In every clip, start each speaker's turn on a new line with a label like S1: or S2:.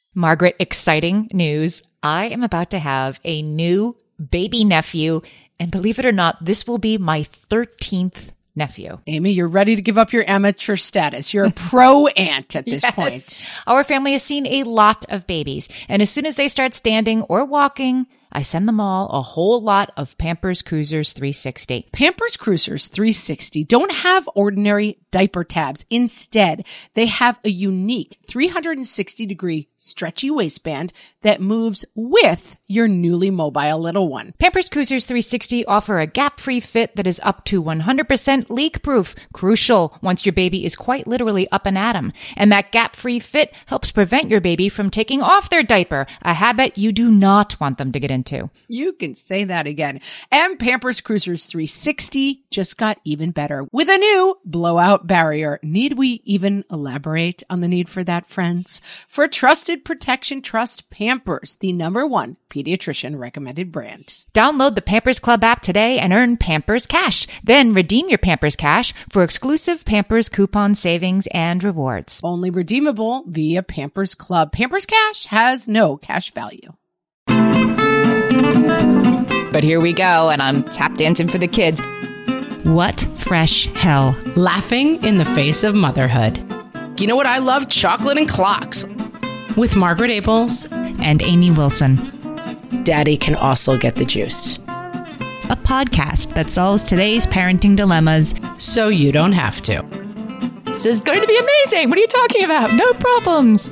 S1: Margaret, exciting news. I am about to have a new baby nephew, and believe it or not, this will be my 13th nephew.
S2: Amy, you're ready to give up your amateur status. You're a pro aunt at this point.
S1: Our family has seen a lot of babies, and as soon as they start standing or walking, I send them all a whole lot of Pampers Cruisers 360.
S2: Pampers Cruisers 360 don't have ordinary diaper tabs. Instead, they have a unique 360-degree stretchy waistband that moves with your newly mobile little one.
S1: Pampers Cruisers 360 offer a gap-free fit that is up to 100% leak-proof. Crucial once your baby is quite literally up and at 'em. And that gap-free fit helps prevent your baby from taking off their diaper, a habit you do not want them to get into.
S2: You can say that again. And Pampers Cruisers 360 just got even better with a new blowout barrier. Need we even elaborate on the need for that, friends? For trusted protection, trust Pampers, the #1 pediatrician recommended brand.
S1: Download the Pampers Club app today and earn Pampers Cash. Then redeem your Pampers Cash for exclusive Pampers coupon savings and rewards.
S2: Only redeemable via Pampers Club. Pampers Cash has no cash value.
S1: But here we go, and I'm tap dancing for the kids. What fresh hell?
S2: Laughing in the face of motherhood. You know what I love? Chocolate and clocks. With Margaret Abels
S1: and Amy Wilson.
S2: Daddy can also get the juice.
S1: A podcast that solves today's parenting dilemmas
S2: so you don't have to.
S1: This is going to be amazing. What are you talking about? No problems.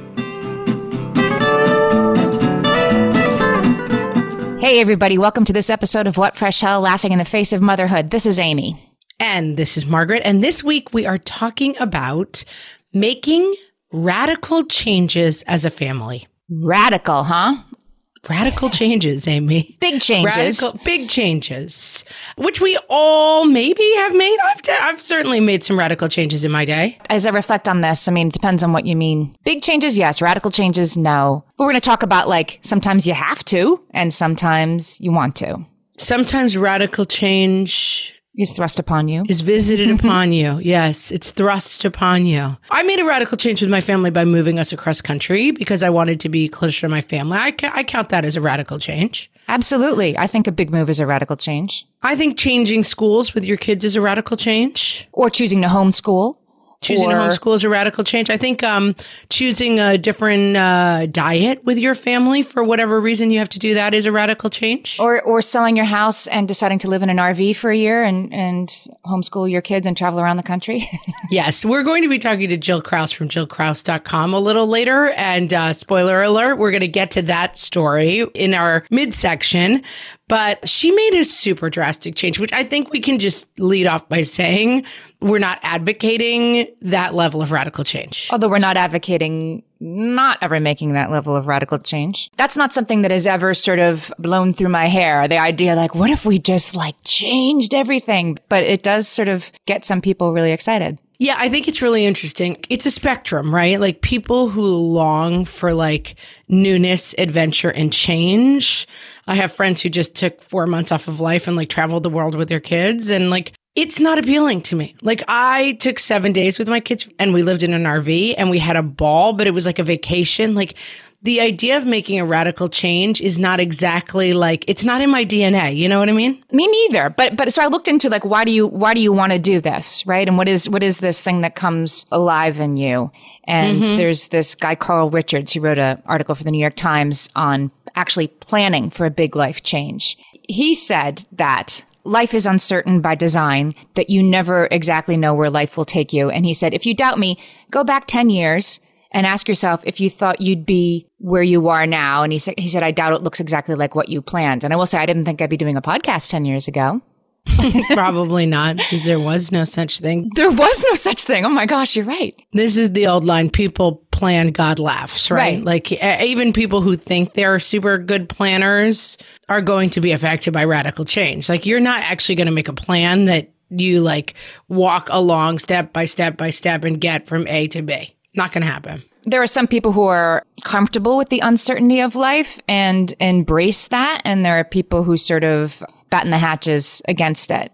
S1: Hey, everybody. Welcome to this episode of What Fresh Hell, Laughing in the Face of Motherhood. This is Amy.
S2: And this is Margaret. And this week we are talking about making radical changes as a family.
S1: Radical, huh?
S2: Radical changes, Amy.
S1: Big changes.
S2: Big changes, which we all maybe have made. I've certainly made some radical changes in my day.
S1: As I reflect on this, I mean, it depends on what you mean. Big changes, yes. Radical changes, no. But we're going to talk about, like, sometimes you have to and sometimes you want to.
S2: Sometimes radical change
S1: is thrust upon you.
S2: Is visited upon you. Yes, it's thrust upon you. I made a radical change with my family by moving us across country because I wanted to be closer to my family. I count that as a radical change.
S1: Absolutely. I think a big move is a radical change.
S2: I think changing schools with your kids is a radical change.
S1: Or choosing to homeschool.
S2: Choosing to homeschool is a radical change. I think choosing a different diet with your family for whatever reason you have to do that is a radical change.
S1: Or selling your house and deciding to live in an RV for a year and homeschool your kids and travel around the country.
S2: Yes, we're going to be talking to Jill Krause from JillKrause.com a little later. And spoiler alert, we're going to get to that story in our midsection. But she made a super drastic change, which I think we can just lead off by saying we're not advocating that level of radical change.
S1: Although we're not advocating not ever making that level of radical change. That's not something that has ever sort of blown through my hair. The idea, like, what if we just like changed everything? But it does sort of get some people really excited.
S2: Yeah, I think it's really interesting. It's a spectrum, right? Like people who long for like newness, adventure, and change. I have friends who just took 4 months off of life and like traveled the world with their kids. And like, it's not appealing to me. Like I took 7 days with my kids and we lived in an RV and we had a ball, but it was like a vacation. Like the idea of making a radical change is not exactly like, it's not in my DNA. You know what I mean?
S1: Me neither. But so I looked into like, why do you want to do this? Right. And what is this thing that comes alive in you? And there's this guy, Carl Richards, he wrote an article for the New York Times on actually planning for a big life change. He said that life is uncertain by design, that you never exactly know where life will take you. And he said, if you doubt me, go back 10 years and ask yourself if you thought you'd be where you are now. And he said, I doubt it looks exactly like what you planned. And I will say, I didn't think I'd be doing a podcast 10 years ago.
S2: Probably not, because there was no such thing.
S1: There was no such thing. Oh my gosh, you're right.
S2: This is the old line, people plan, God laughs, right? Like even people who think they're super good planners are going to be affected by radical change. Like you're not actually going to make a plan that you like walk along step by step by step and get from A to B. Not going to happen.
S1: There are some people who are comfortable with the uncertainty of life and embrace that. And there are people who sort of batten the hatches against it.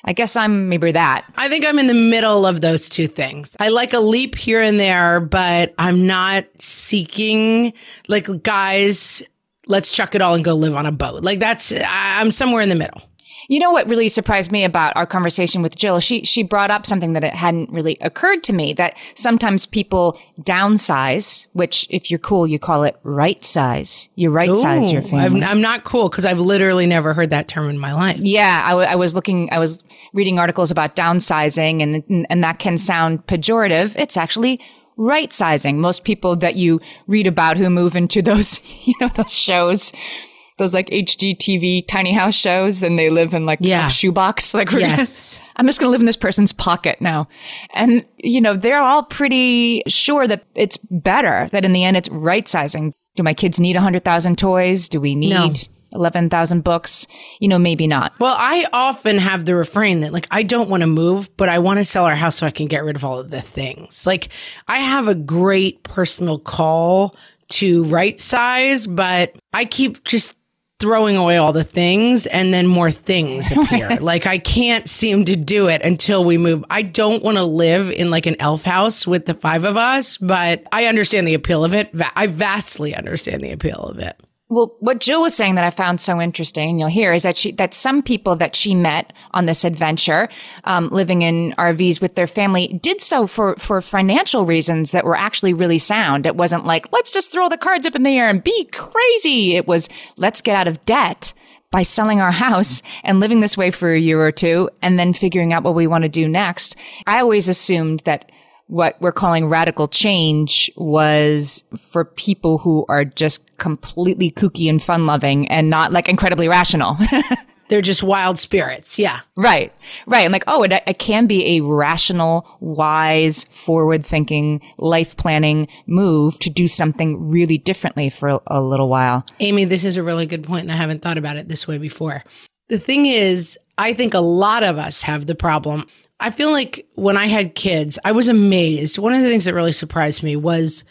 S1: I guess I'm maybe that.
S2: I think I'm in the middle of those two things. I like a leap here and there, but I'm not seeking like, guys, let's chuck it all and go live on a boat. Like I'm somewhere in the middle.
S1: You know what really surprised me about our conversation with Jill? She brought up something that it hadn't really occurred to me, that sometimes people downsize, which if you're cool, you call it right size. You right size your family.
S2: I'm not cool because I've literally never heard that term in my life.
S1: Yeah, I was reading articles about downsizing and that can sound pejorative. It's actually right sizing. Most people that you read about who move into those, those shows, those like HGTV tiny house shows, and they live in like a shoebox. Like,
S2: yes.
S1: I'm just going to live in this person's pocket now. And, they're all pretty sure that it's better, that in the end it's right sizing. Do my kids need 100,000 toys? Do we need 11,000 books? Maybe not.
S2: Well, I often have the refrain that like, I don't want to move, but I want to sell our house so I can get rid of all of the things. Like, I have a great personal call to right size, but I keep just throwing away all the things and then more things appear. Like, I can't seem to do it until we move. I don't want to live in like an elf house with the 5 of us, but I understand the appeal of it. I vastly understand the appeal of it.
S1: Well, what Jill was saying that I found so interesting, and you'll hear, is that some people that she met on this adventure, living in RVs with their family, did so for financial reasons that were actually really sound. It wasn't like, let's just throw the cards up in the air and be crazy. It was, let's get out of debt by selling our house and living this way for a year or two and then figuring out what we want to do next. I always assumed that what we're calling radical change was for people who are just completely kooky and fun-loving and not like incredibly rational.
S2: They're just wild spirits. Yeah.
S1: Right. I'm like, it can be a rational, wise, forward-thinking, life-planning move to do something really differently for a little while.
S2: Amy, this is a really good point, and I haven't thought about it this way before. The thing is, I think a lot of us have the problem. I feel like when I had kids, I was amazed. One of the things that really surprised me was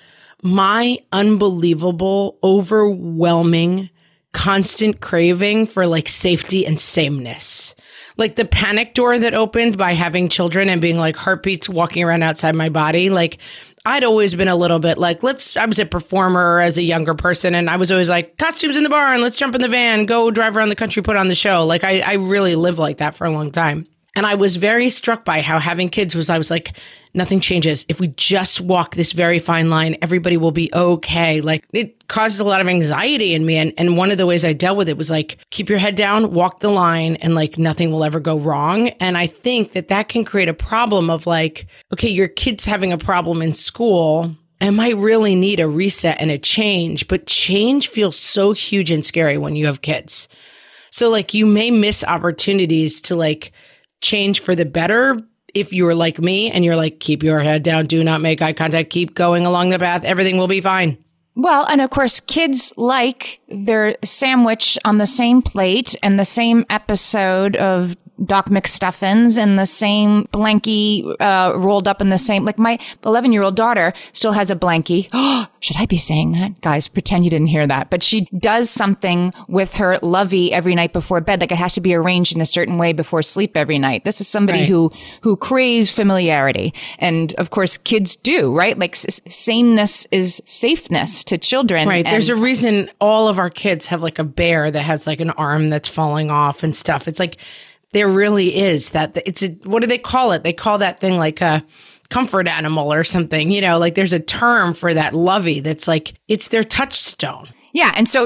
S2: my unbelievable, overwhelming, constant craving for like safety and sameness. Like the panic door that opened by having children and being like heartbeats walking around outside my body. Like, I'd always been a little bit like, I was a performer as a younger person, and I was always like, costumes in the barn, let's jump in the van, go drive around the country, put on the show. Like, I really lived like that for a long time. And I was very struck by how having kids I was like, nothing changes. If we just walk this very fine line, everybody will be okay. Like, it caused a lot of anxiety in me. And one of the ways I dealt with it was like, keep your head down, walk the line, and like nothing will ever go wrong. And I think that can create a problem of like, okay, your kid's having a problem in school and might really need a reset and a change. But change feels so huge and scary when you have kids. So like, you may miss opportunities to like change for the better if you're like me and you're like, keep your head down, do not make eye contact, keep going along the path, everything will be fine.
S1: Well, and of course, kids like their sandwich on the same plate and the same episode of Doc McStuffins and the same blankie rolled up in the same, like my 11-year-old daughter still has a blankie. Oh, should I be saying that? Guys, pretend you didn't hear that. But she does something with her lovey every night before bed. Like, it has to be arranged in a certain way before sleep every night. This is somebody who craves familiarity. And of course, kids do, right? Like, sameness is safeness to children.
S2: Right. There's a reason all of our kids have like a bear that has like an arm that's falling off and stuff. It's like, there really is that. What do they call it? They call that thing like a comfort animal or something, like there's a term for that lovey that's like, it's their touchstone.
S1: Yeah. And so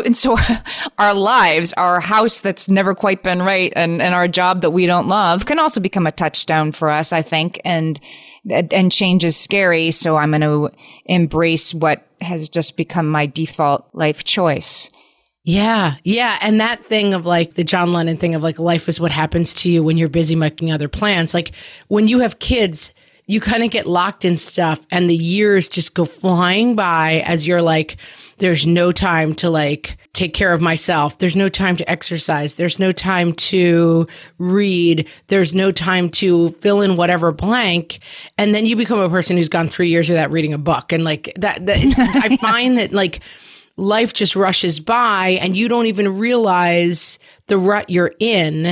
S1: our lives, our house that's never quite been right and our job that we don't love can also become a touchstone for us, I think. And change is scary. So I'm going to embrace what has just become my default life choice.
S2: Yeah. Yeah. And that thing of like the John Lennon thing of like, life is what happens to you when you're busy making other plans. Like, when you have kids, you kind of get locked in stuff and the years just go flying by as you're like, there's no time to like take care of myself. There's no time to exercise. There's no time to read. There's no time to fill in whatever blank. And then you become a person who's gone 3 years without reading a book. And like that I find that like, life just rushes by and you don't even realize the rut you're in.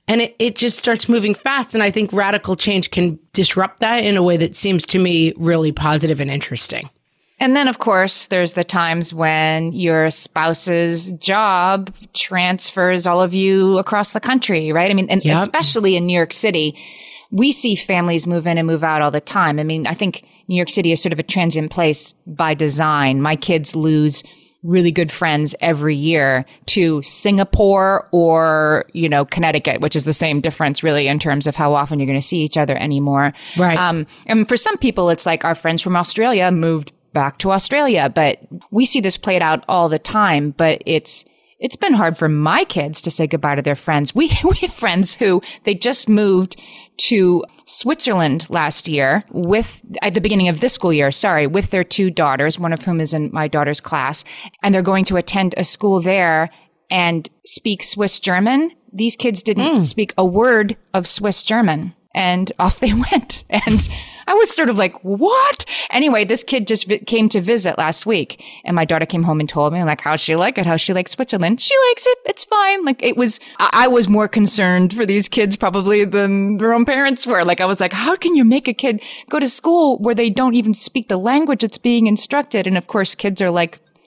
S2: And it just starts moving fast. And I think radical change can disrupt that in a way that seems to me really positive and interesting.
S1: And then, of course, there's the times when your spouse's job transfers all of you across the country, right? I mean, and especially in New York City, we see families move in and move out all the time. I mean, I think New York City is sort of a transient place by design. My kids lose really good friends every year to Singapore or, Connecticut, which is the same difference really in terms of how often you're going to see each other anymore.
S2: Right.
S1: And for some people, it's like our friends from Australia moved back to Australia, but we see this played out all the time. But it's been hard for my kids to say goodbye to their friends. We have friends who they just moved to Switzerland last year at the beginning of this school year, with their 2 daughters, one of whom is in my daughter's class, and they're going to attend a school there and speak Swiss German. These kids didn't speak a word of Swiss German. And off they went. And I was sort of like, what? Anyway, this kid just came to visit last week. And my daughter came home and told me, like, how'd she like it? How she likes Switzerland? She likes it. It's fine. Like, I was more concerned for these kids probably than their own parents were. Like, I was like, how can you make a kid go to school where they don't even speak the language that's being instructed? And of course, kids are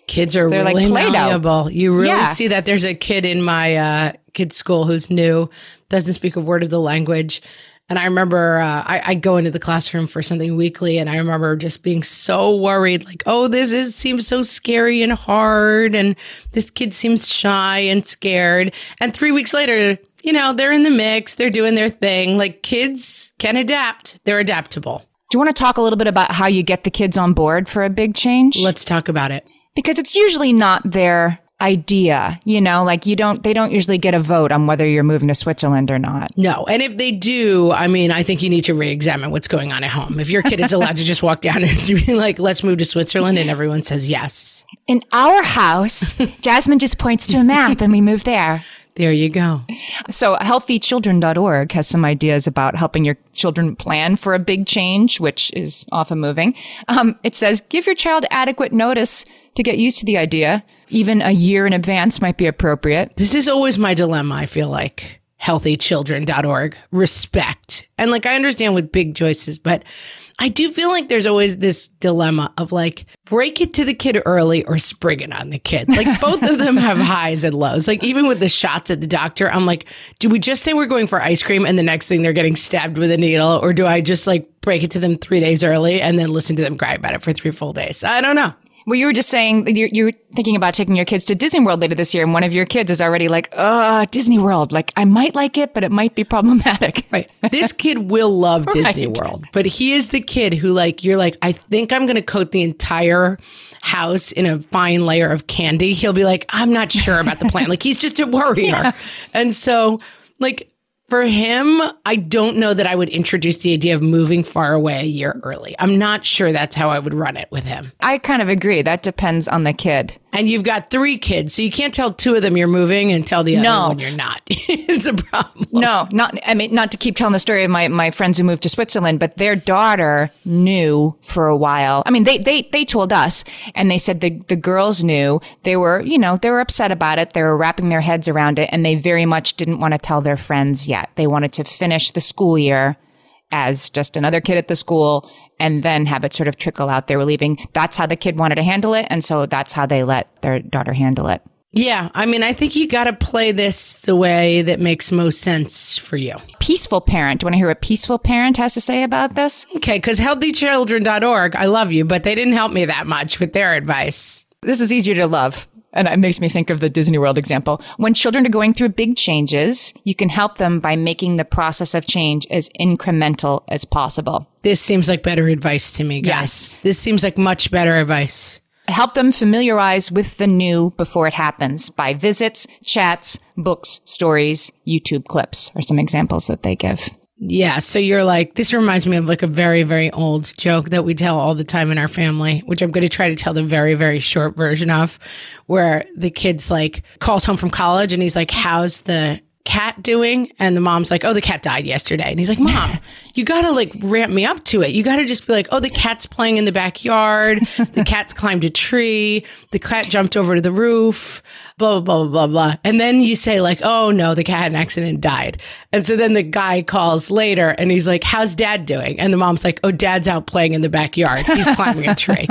S1: really
S2: like malleable. You really see that. There's a kid in my kid's school who's new, doesn't speak a word of the language. And I remember I go into the classroom for something weekly, and I remember just being so worried, like, oh, seems so scary and hard, and this kid seems shy and scared. And 3 weeks later, they're in the mix, they're doing their thing. Like, kids can adapt. They're adaptable.
S1: Do you want to talk a little bit about how you get the kids on board for a big change?
S2: Let's talk about it.
S1: Because it's usually not their idea, like they don't usually get a vote on whether you're moving to Switzerland or not.
S2: No. And if they do, I think you need to re-examine what's going on at home. If your kid is allowed to just walk down and be like, let's move to Switzerland, and everyone says yes.
S1: In our house, Jasmine just points to a map and we move there.
S2: There you go.
S1: So healthychildren.org has some ideas about helping your children plan for a big change, which is often moving. It says, give your child adequate notice to get used to the idea. Even a year in advance might be appropriate.
S2: This is always my dilemma, I feel like. Healthychildren.org. Respect. And I understand with big choices, but I do feel like there's always this dilemma of break it to the kid early or spring it on the kid. Both of them have highs and lows. Even with the shots at the doctor, I'm like, do we just say we're going for ice cream and the next thing they're getting stabbed with a needle? Or do I just break it to them 3 days early and then listen to them cry about it for 3 full days? I don't know.
S1: Well, you were just saying you're thinking about taking your kids to Disney World later this year, and one of your kids is already like, Disney World. I might like it, but it might be problematic.
S2: Right. This kid will love Disney World, but he is the kid who you're like, I think I'm going to coat the entire house in a fine layer of candy. He'll be like, I'm not sure about the plan. He's just a worrier. Yeah. And so for him, I don't know that I would introduce the idea of moving far away a year early. I'm not sure that's how I would run it with him.
S1: I kind of agree. That depends on the kid.
S2: And you've got 3 kids, so you can't tell 2 of them you're moving and tell the other one you're not. It's a problem.
S1: No, not to keep telling the story of my friends who moved to Switzerland, but their daughter knew for a while. They told us, and they said the girls knew. They were upset about it. They were wrapping their heads around it, and they very much didn't want to tell their friends yet. They wanted to finish the school year as just another kid at the school and then have it sort of trickle out they were leaving. That's how the kid wanted to handle it. And so that's how they let their daughter handle it.
S2: Yeah. I think you got to play this the way that makes most sense for you.
S1: Peaceful parent. Do you want to hear what Peaceful Parent has to say about this?
S2: Okay. Because healthychildren.org, I love you, but they didn't help me that much with their advice.
S1: This is easier to love. And it makes me think of the Disney World example. When children are going through big changes, you can help them by making the process of change as incremental as possible.
S2: This seems like better advice to me, guys. Yes. This seems like much better advice.
S1: Help them familiarize with the new before it happens by visits, chats, books, stories, YouTube clips are some examples that they give.
S2: Yeah. So you're like, this reminds me of a very, very old joke that we tell all the time in our family, which I'm going to try to tell the very, very short version of, where the kid's calls home from college and he's like, how's the cat doing? And the mom's like, oh, the cat died yesterday. And he's like, Mom, you got to like ramp me up to it. You got to just be like, oh, the cat's playing in the backyard. The cat's climbed a tree. The cat jumped over to the roof, blah, blah, blah, blah, blah. And then you say like, oh no, the cat had an accident and died. And so then the guy calls later and he's like, how's dad doing? And the mom's like, oh, dad's out playing in the backyard. He's climbing a tree.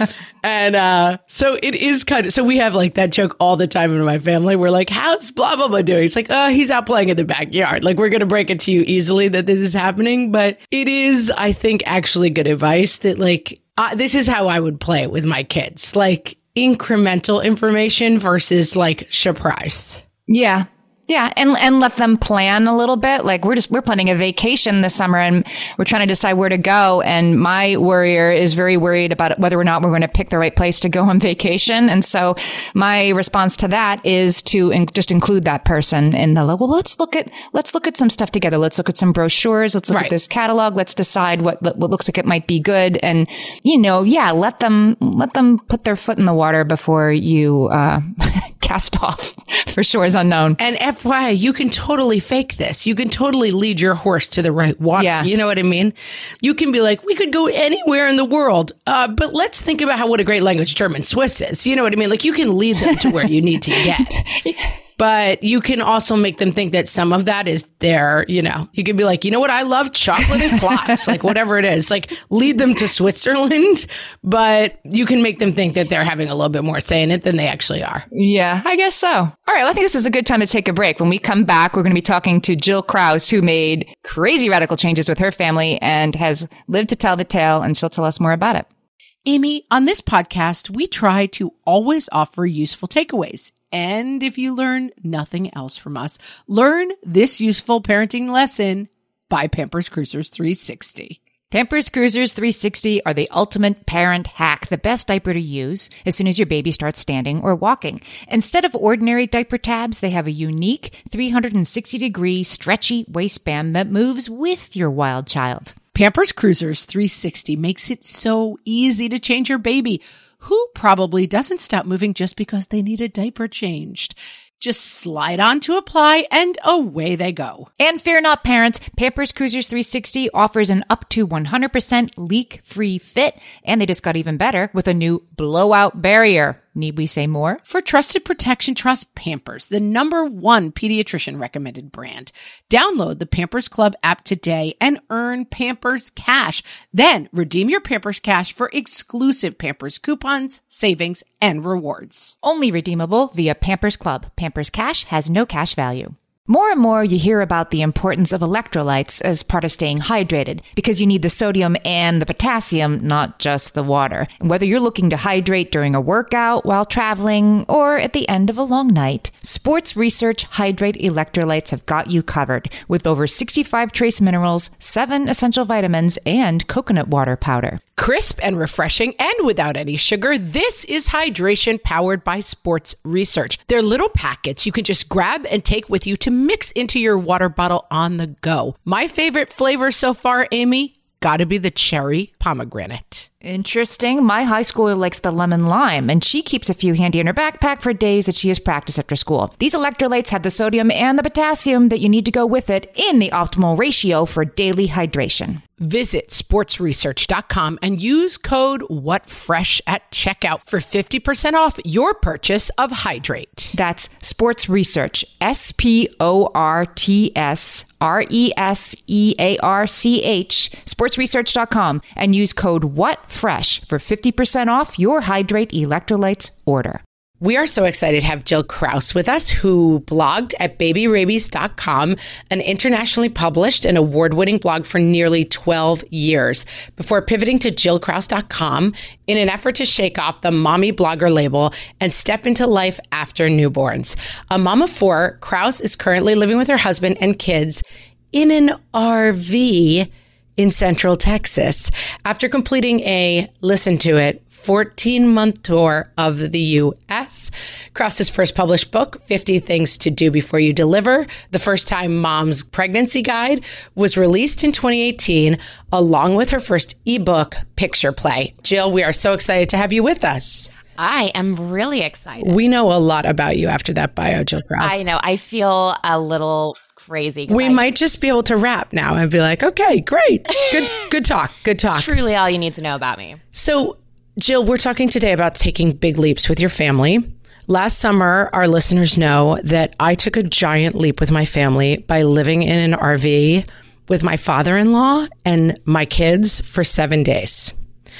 S2: And so it is kind of, so we have like that joke all the time in my family. We're like, how's blah, blah, blah doing? It's like, oh, he's out playing in the backyard. Like, we're going to break it to you easily that this is happening. But it is, I think, actually good advice that like, this is how I would play it with my kids. Like incremental information versus like surprise.
S1: Yeah. Yeah. And let them plan a little bit. Like we're planning a vacation this summer and we're trying to decide where to go. And my worrier is very worried about whether or not we're going to pick the right place to go on vacation. And so my response to that is to just include that person in the, well, let's look at some stuff together. Let's look at some brochures. Let's look at this catalog. Let's decide what looks like it might be good. And, let them put their foot in the water before you, cast off for shores unknown.
S2: And FYI, you can totally fake this. You can totally lead your horse to the right water. Yeah. You know what I mean? You can be like, we could go anywhere in the world, but let's think about what a great language German Swiss is. You know what I mean? Like you can lead them to where you need to get. But you can also make them think that some of that is their, you can be like, you know what? I love chocolate and clocks, like whatever it is, like lead them to Switzerland, but you can make them think that they're having a little bit more say in it than they actually are.
S1: Yeah, I guess so. All right. Well, I think this is a good time to take a break. When we come back, we're going to be talking to Jill Krause, who made crazy radical changes with her family and has lived to tell the tale, and she'll tell us more about it.
S3: Amy, on this podcast, we try to always offer useful takeaways. And if you learn nothing else from us, learn this useful parenting lesson by Pampers Cruisers 360.
S1: Pampers Cruisers 360 are the ultimate parent hack, the best diaper to use as soon as your baby starts standing or walking. Instead of ordinary diaper tabs, they have a unique 360-degree stretchy waistband that moves with your wild child.
S3: Pampers Cruisers 360 makes it so easy to change your baby, who probably doesn't stop moving just because they need a diaper changed. Just slide on to apply and away they go.
S1: And fear not, parents, Pampers Cruisers 360 offers an up to 100% leak-free fit, and they just got even better with a new blowout barrier. Need we say more?
S3: For trusted protection, trust Pampers, the #1 pediatrician recommended brand. Download the Pampers Club app today and earn Pampers Cash. Then redeem your Pampers Cash for exclusive Pampers coupons, savings, and rewards.
S1: Only redeemable via Pampers Club. Pampers Cash has no cash value. More and more you hear about the importance of electrolytes as part of staying hydrated because you need the sodium and the potassium, not just the water. And whether you're looking to hydrate during a workout, while traveling, or at the end of a long night, Sports Research Hydrate Electrolytes have got you covered with over 65 trace minerals, 7 essential vitamins, and coconut water powder.
S3: Crisp and refreshing and without any sugar, this is hydration powered by Sports Research. They're little packets you can just grab and take with you to mix into your water bottle on the go. My favorite flavor so far, Amy, gotta be the cherry pomegranate.
S1: Interesting. My high schooler likes the lemon lime, and she keeps a few handy in her backpack for days that she has practice after school. These electrolytes have the sodium and the potassium that you need to go with it in the optimal ratio for daily hydration.
S3: Visit sportsresearch.com and use code WhatFresh at checkout for 50% off your purchase of Hydrate.
S1: That's Sports Research, SportsResearch, sportsresearch.com, and use code WhatFresh for 50% off your Hydrate electrolytes order.
S2: We are so excited to have Jill Krause with us, who blogged at babyrabies.com, an internationally published and award-winning blog for nearly 12 years, before pivoting to jillkrause.com in an effort to shake off the mommy blogger label and step into life after newborns. A mom of 4, Krause is currently living with her husband and kids in an RV in Central Texas after completing a, listen to it, 14-month tour of the U.S. Krause's first published book, 50 Things to Do Before You Deliver, the first-time mom's pregnancy guide, was released in 2018, along with her first ebook, Picture Play. Jill, we are so excited to have you with us.
S4: I am really excited.
S2: We know a lot about you after that bio, Jill Krause.
S4: I know. I feel a little crazy.
S2: We might just be able to wrap now and be like, okay, great. Good talk. Good talk.
S4: It's truly all you need to know about me.
S2: So, Jill, we're talking today about taking big leaps with your family. Last summer, our listeners know that I took a giant leap with my family by living in an RV with my father-in-law and my kids for 7 days.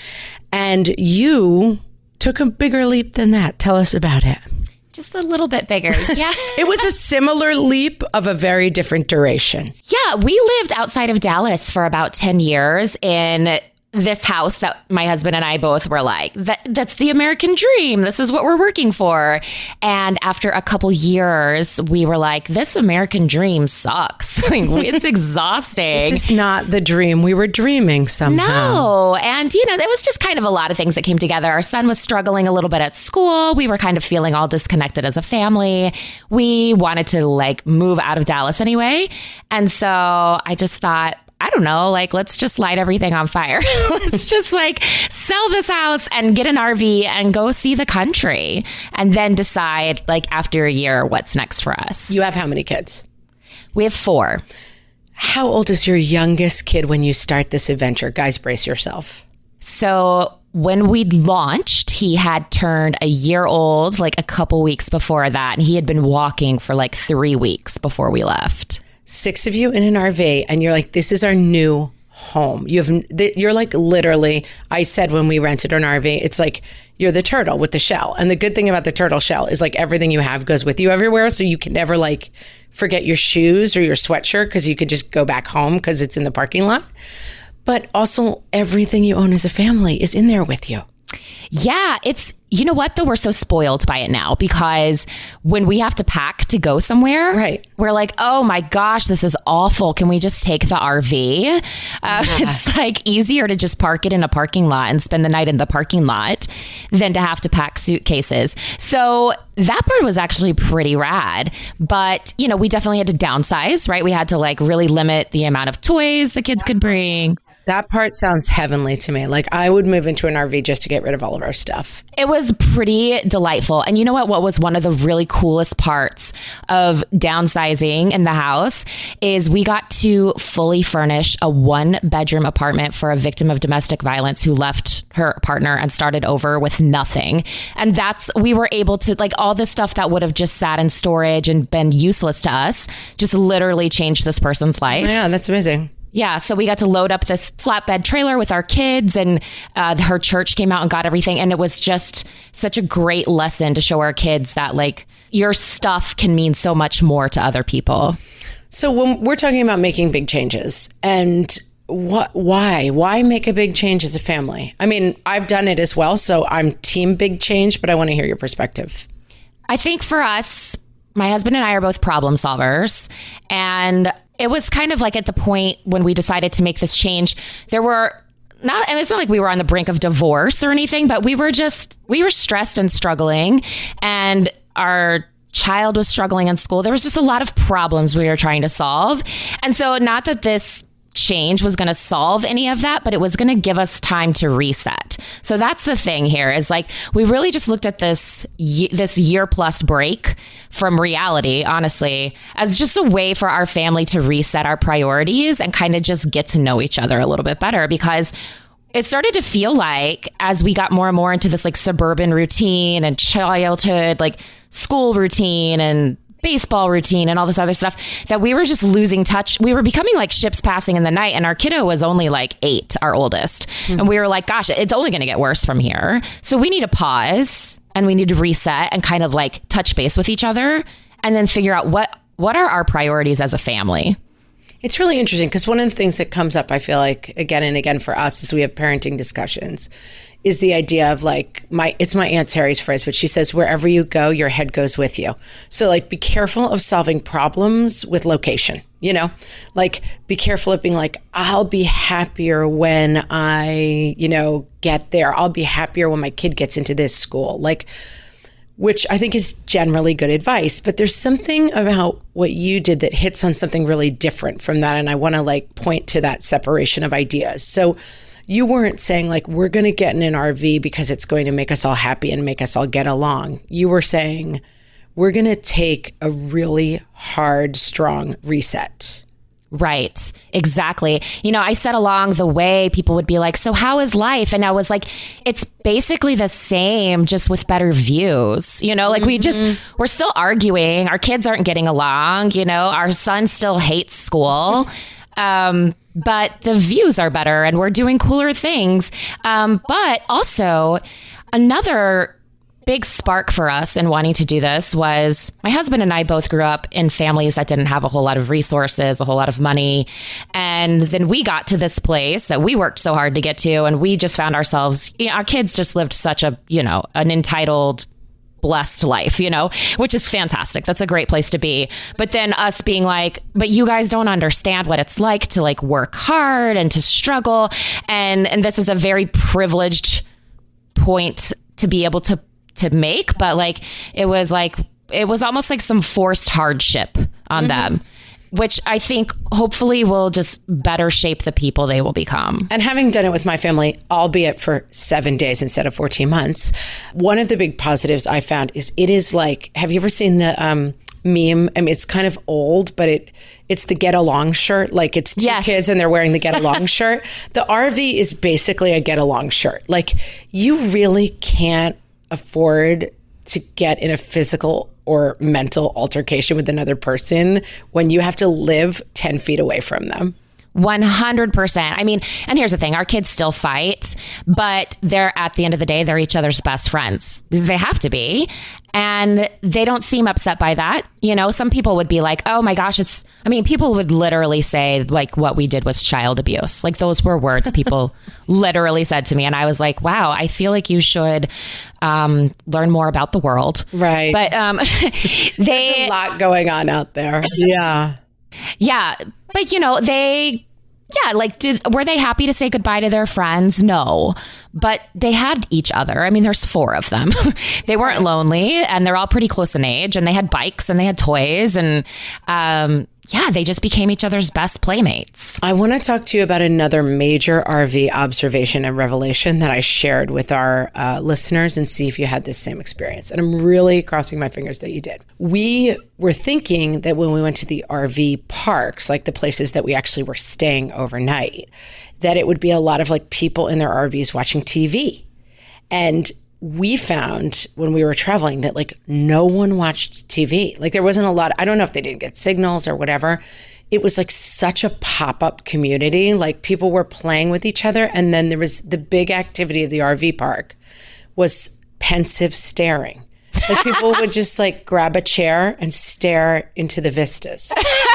S2: And you took a bigger leap than that. Tell us about it.
S4: Just a little bit bigger. Yeah.
S2: It was a similar leap of a very different duration.
S4: Yeah. We lived outside of Dallas for about 10 years in this house that my husband and I both were like, that's the American dream. This is what we're working for. And after a couple years, we were like, this American dream sucks. It's exhausting.
S2: This is not the dream we were dreaming somehow.
S4: No. And, you know, there was just kind of a lot of things that came together. Our son was struggling a little bit at school. We were kind of feeling all disconnected as a family. We wanted to like move out of Dallas anyway. And so I just thought, I don't know, like, let's just light everything on fire. Let's just like sell this house and get an RV and go see the country and then decide like after a year, what's next for us.
S2: You have how many kids?
S4: We have 4.
S2: How old is your youngest kid when you start this adventure? Guys, brace yourself.
S4: So when we launched, he had turned a year old, like a couple weeks before that. And he had been walking for like 3 weeks before we left.
S2: 6 of you in an RV, and you're like, this is our new home. You're like literally, I said when we rented an RV, it's like you're the turtle with the shell. And the good thing about the turtle shell is like everything you have goes with you everywhere. So you can never like forget your shoes or your sweatshirt because you could just go back home because it's in the parking lot. But also everything you own as a family is in there with you.
S4: Yeah, it's, you know what, though, we're so spoiled by it now because when we have to pack to go somewhere,
S2: right,
S4: we're like, oh my gosh, this is awful. Can we just take the RV? It's like easier to just park it in a parking lot and spend the night in the parking lot than to have to pack suitcases. So that part was actually pretty rad. But, you know, we definitely had to downsize, right? We had to like really limit the amount of toys the kids could bring.
S2: That part sounds heavenly to me. Like I would move into an RV just to get rid of all of our stuff.
S4: It was pretty delightful. And you know what? What was one of the really coolest parts of downsizing in the house is we got to fully furnish a 1-bedroom apartment for a victim of domestic violence who left her partner and started over with nothing. And we were able to like all this stuff that would have just sat in storage and been useless to us, just literally changed this person's life.
S2: Yeah, that's amazing.
S4: Yeah, so we got to load up this flatbed trailer with our kids and her church came out and got everything. And it was just such a great lesson to show our kids that like your stuff can mean so much more to other people.
S2: So when we're talking about making big changes and why make a big change as a family? I mean, I've done it as well. So I'm team big change, but I want to hear your perspective.
S4: I think for us, my husband and I are both problem solvers. And it was kind of like at the point when we decided to make this change, there were not, and it's not like we were on the brink of divorce or anything, but we were stressed and struggling, and our child was struggling in school. There was just a lot of problems we were trying to solve. And so not that this change was going to solve any of that, but it was going to give us time to reset. So that's the thing here is like, we really just looked at this year plus break from reality, honestly, as just a way for our family to reset our priorities and kind of just get to know each other a little bit better, because it started to feel like as we got more and more into this like suburban routine and childhood, like school routine and baseball routine and all this other stuff, that we were just losing touch. We were becoming like ships passing in the night, and our kiddo was only like 8, our oldest. Mm-hmm. And we were like, gosh, it's only going to get worse from here. So we need to pause and we need to reset and kind of like touch base with each other and then figure out what are our priorities as a family.
S2: It's really interesting because one of the things that comes up, I feel like again and again for us as we have parenting discussions, is the idea of like it's my Aunt Terry's phrase, but she says, wherever you go, your head goes with you. So like, be careful of solving problems with location, you know, like be careful of being like, I'll be happier when I, get there. I'll be happier when my kid gets into this school, like, which I think is generally good advice. But there's something about what you did that hits on something really different from that. And I want to like point to that separation of ideas. So you weren't saying like, we're going to get in an RV because it's going to make us all happy and make us all get along. You were saying, we're going to take a really hard, strong reset.
S4: Right. Exactly. You know, I said along the way, people would be like, so how is life? And I was like, it's basically the same, just with better views. You know, like we're still arguing. Our kids aren't getting along. You know, our son still hates school. But the views are better and we're doing cooler things. But also another big spark for us in wanting to do this was my husband and I both grew up in families that didn't have a whole lot of resources, a whole lot of money. And then we got to this place that we worked so hard to get to. And we just found ourselves, our kids just lived such a, an entitled, blessed life, which is fantastic. That's a great place to be. But then us being like, but you guys don't understand what it's like to like work hard and to struggle. And this is a very privileged point to be able to make, but like it was almost like some forced hardship on them, which I think hopefully will just better shape the people they will become.
S2: And having done it with my family, albeit for 7 days instead of 14 months, one of the big positives I found is it is like, have you ever seen the meme? I mean, it's kind of old, but it's the get along shirt. Like it's two kids and they're wearing the get along shirt. The RV is basically a get along shirt. Like you really can't afford to get in a physical or mental altercation with another person when you have to live 10 feet away from them.
S4: 100%. I mean, and here's the thing, our kids still fight, but they're at the end of the day, they're each other's best friends. They have to be. And they don't seem upset by that. Some people would be like, oh my gosh, people would literally say like what we did was child abuse. Like those were words people literally said to me. And I was like, wow, I feel like you should learn more about the world.
S2: Right.
S4: But
S2: there's a lot going on out there. Yeah.
S4: Yeah. But, were they happy to say goodbye to their friends? No, but they had each other. I mean, there's 4 of them. They weren't lonely and they're all pretty close in age and they had bikes and they had toys and, they just became each other's best playmates.
S2: I want to talk to you about another major RV observation and revelation that I shared with our listeners and see if you had this same experience. And I'm really crossing my fingers that you did. We were thinking that when we went to the RV parks, like the places that we actually were staying overnight, that it would be a lot of like people in their RVs watching TV. And we found when we were traveling that like no one watched TV. Like there wasn't a lot. I don't know if they didn't get signals or whatever. It was like such a pop-up community. Like people were playing with each other. And then there was the big activity of the RV park was pensive staring. Like people would just like grab a chair and stare into the vistas.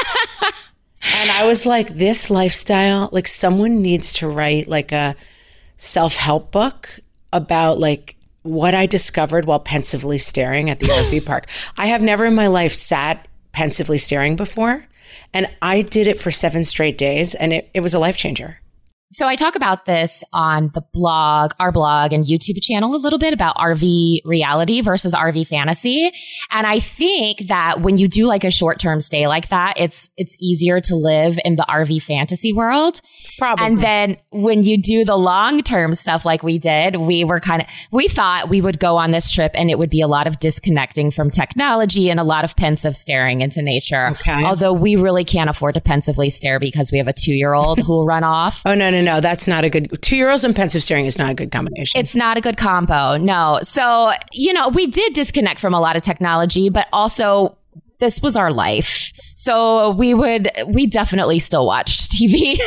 S2: And I was like, this lifestyle, like someone needs to write like a self-help book about like what I discovered while pensively staring at the RV park. I have never in my life sat pensively staring before. And I did it for 7 straight days. And it was a life changer.
S4: So I talk about this on the blog, our blog and YouTube channel a little bit about RV reality versus RV fantasy. And I think that when you do like a short-term stay like that, it's easier to live in the RV fantasy world.
S2: Probably.
S4: And then when you do the long-term stuff like we did, we thought we would go on this trip and it would be a lot of disconnecting from technology and a lot of pensive staring into nature.
S2: Okay.
S4: Although we really can't afford to pensively stare because we have a 2-year-old who will run off.
S2: Oh, no. That's not a good 2-year-olds and pensive staring is not a good combination.
S4: It's not a good combo. No. So, we did disconnect from a lot of technology, but also this was our life. So we definitely still watched TV.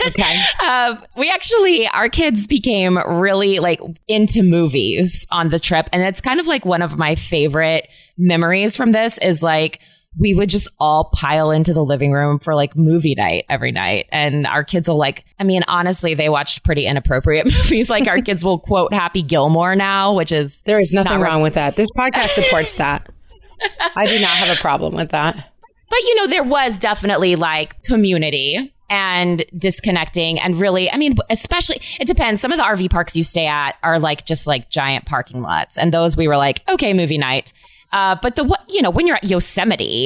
S2: Okay.
S4: Our kids became really like into movies on the trip. And it's kind of like one of my favorite memories from this is like, we would just all pile into the living room for like movie night every night. And our kids will honestly, they watched pretty inappropriate movies. Like our kids will quote Happy Gilmore now, which is...
S2: There is nothing wrong with that. This podcast supports that. I do not have a problem with that.
S4: But, there was definitely like community and disconnecting and really, especially, it depends. Some of the RV parks you stay at are like just like giant parking lots. And those we were like, okay, movie night. But when you're at Yosemite,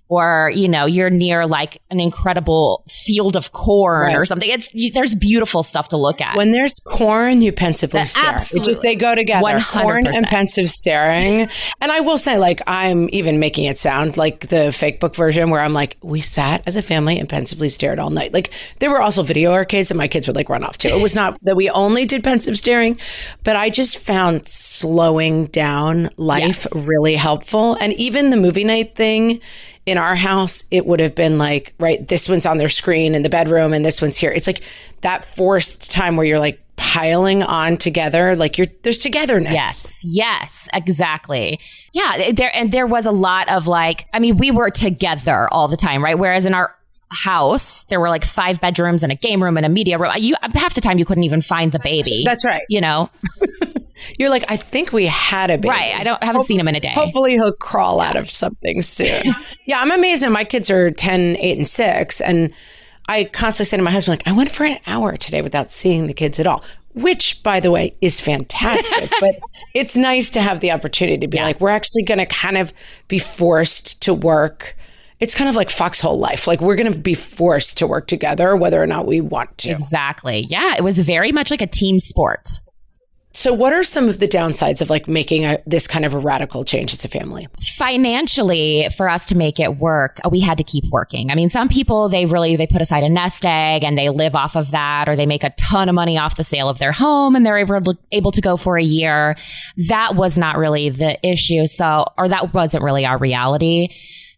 S4: or, you know, you're near like an incredible field of corn or something. There's beautiful stuff to look at.
S2: When there's corn, you pensively stare.
S4: Absolutely.
S2: They go together.
S4: 100%.
S2: Corn and pensive staring. And I will say, like, I'm even making it sound like the fake book version where I'm like, we sat as a family and pensively stared all night. Like, there were also video arcades that my kids would like run off to. It was not that we only did pensive staring, but I just found slowing down life really helpful. And even the movie night thing, in our house, it would have been like, right, this one's on their screen in the bedroom and this one's here. It's like that forced time where you're like piling on together, like there's togetherness.
S4: Yes, exactly. Yeah, there was a lot of like, I mean, we were together all the time, right? Whereas in our house, there were like 5 bedrooms and a game room and a media room. Half the time you couldn't even find the baby.
S2: That's right.
S4: You know?
S2: You're like, I think we had a baby.
S4: Right. Haven't seen him in a day.
S2: Hopefully he'll crawl out of something soon. Yeah, I'm amazed. My kids are 10, 8, and 6. And I constantly say to my husband, like, I went for an hour today without seeing the kids at all, which, by the way, is fantastic. But it's nice to have the opportunity to be like, we're actually going to kind of be forced to work. It's kind of like Foxhole life. Like, we're going to be forced to work together, whether or not we want to.
S4: Exactly. Yeah. It was very much like a team sport.
S2: So what are some of the downsides of like making this kind of a radical change as a family?
S4: Financially, for us to make it work, we had to keep working. I mean, some people, they put aside a nest egg and they live off of that, or they make a ton of money off the sale of their home and they're able to go for a year. That was not really the issue. Or that wasn't really our reality.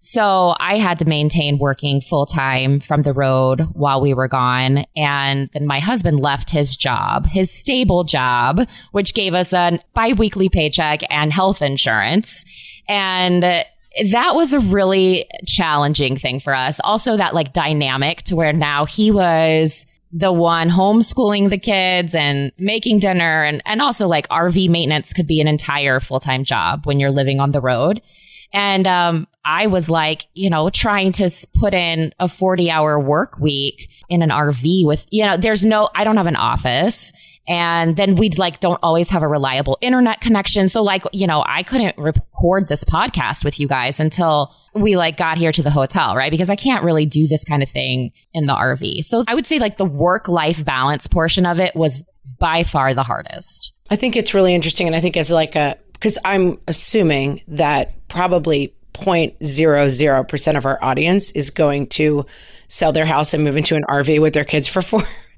S4: So I had to maintain working full time from the road while we were gone. And then my husband left his job, his stable job, which gave us a biweekly paycheck and health insurance. And that was a really challenging thing for us. Also that like dynamic to where now he was the one homeschooling the kids and making dinner. And also like RV maintenance could be an entire full-time job when you're living on the road. And I was like, you know, trying to put in a 40-hour work week in an RV with, you know, I don't have an office. And then we'd like, don't always have a reliable internet connection. So like, you know, I couldn't record this podcast with you guys until we like got here to the hotel, right? Because I can't really do this kind of thing in the RV. So I would say like the work-life balance portion of it was by far the hardest.
S2: I think it's really interesting. And I think as like because I'm assuming that probably 0.00% of our audience is going to sell their house and move into an RV with their kids for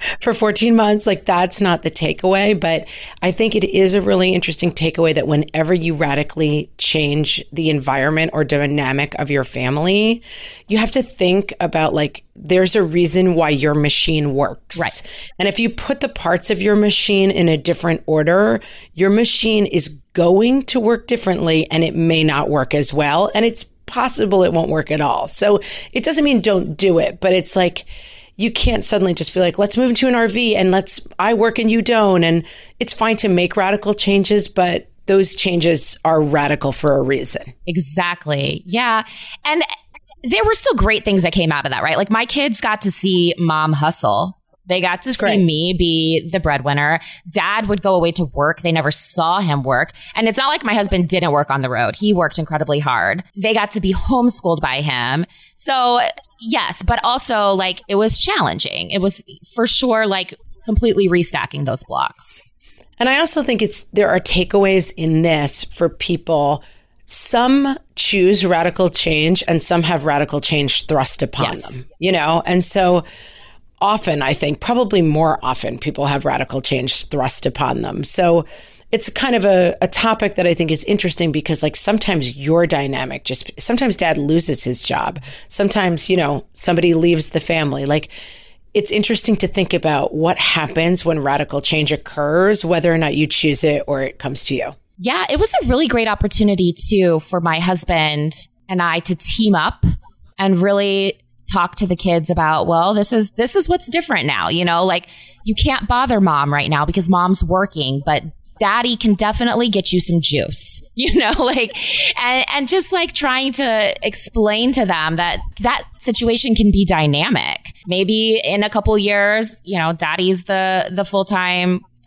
S2: 14 months. Like, that's not the takeaway. But I think it is a really interesting takeaway that whenever you radically change the environment or dynamic of your family, you have to think about like, there's a reason why your machine works.
S4: Right.
S2: And if you put the parts of your machine in a different order, your machine is going to work differently and it may not work as well. And it's possible it won't work at all. So it doesn't mean don't do it, but it's like, you can't suddenly just be like, let's move into an RV and I work and you don't. And it's fine to make radical changes, but those changes are radical for a reason.
S4: Exactly. Yeah. And there were still great things that came out of that, right? Like my kids got to see mom hustle. They got to see me be the breadwinner. Dad would go away to work. They never saw him work. And it's not like my husband didn't work on the road. He worked incredibly hard. They got to be homeschooled by him. So yes, but also like it was challenging. It was for sure like completely restacking those blocks.
S2: And I also think there are takeaways in this for people. Some choose radical change and some have radical change thrust upon them, you know? And so often, I think, probably more often, people have radical change thrust upon them. So it's kind of a topic that I think is interesting because like sometimes your dynamic sometimes dad loses his job. Sometimes, you know, somebody leaves the family. Like it's interesting to think about what happens when radical change occurs, whether or not you choose it or it comes to you.
S4: Yeah, it was a really great opportunity too for my husband and I to team up and really talk to the kids about, well, this is what's different now. You know, like you can't bother mom right now because mom's working, but daddy can definitely get you some juice, you know, like, and just like trying to explain to them that situation can be dynamic. Maybe in a couple years, you know, daddy's the full-time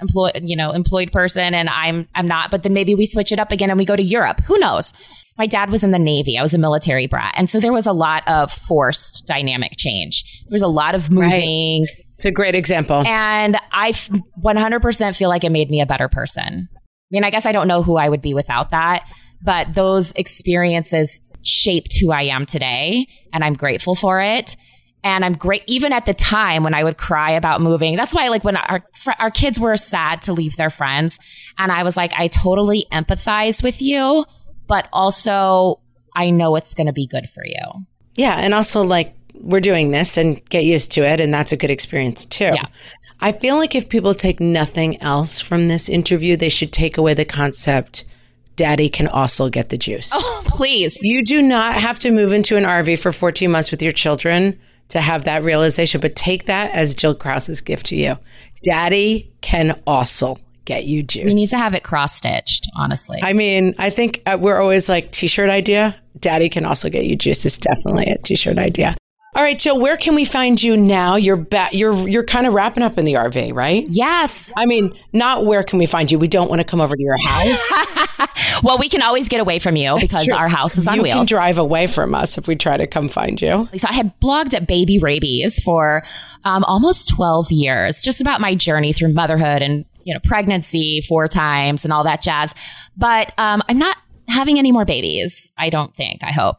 S4: employed person and I'm not, but then maybe we switch it up again and we go to Europe. Who knows? My dad was in the Navy. I was a military brat. And so there was a lot of forced dynamic change. There was a lot of moving.
S2: Right. It's a great example.
S4: And I 100% feel like it made me a better person. I mean, I guess I don't know who I would be without that, but those experiences shaped who I am today. And I'm grateful for it. And I'm great. Even at the time when I would cry about moving, that's why like when our kids were sad to leave their friends. And I was like, I totally empathize with you, but also I know it's going to be good for you.
S2: Yeah. And also like we're doing this and get used to it. And that's a good experience too.
S4: Yeah.
S2: I feel like if people take nothing else from this interview, they should take away the concept Daddy can also get the juice.
S4: Oh, please.
S2: You do not have to move into an RV for 14 months with your children to have that realization, but take that as Jill Krause's gift to you. Daddy can also get you juice.
S4: We need to have it cross-stitched, honestly.
S2: I mean, I think we're always like t-shirt idea. Daddy can also get you juice is definitely a t-shirt idea. All right, Jill, where can we find you now? You're kind of wrapping up in the RV, right?
S4: Yes.
S2: I mean, not where can we find you? We don't want to come over to your house.
S4: Well, we can always get away from you because our house is on wheels.
S2: You can drive away from us if we try to come find you.
S4: So I had blogged at Baby Rabies for almost 12 years, just about my journey through motherhood and pregnancy 4 times and all that jazz. But I'm not having any more babies. I don't think. I hope.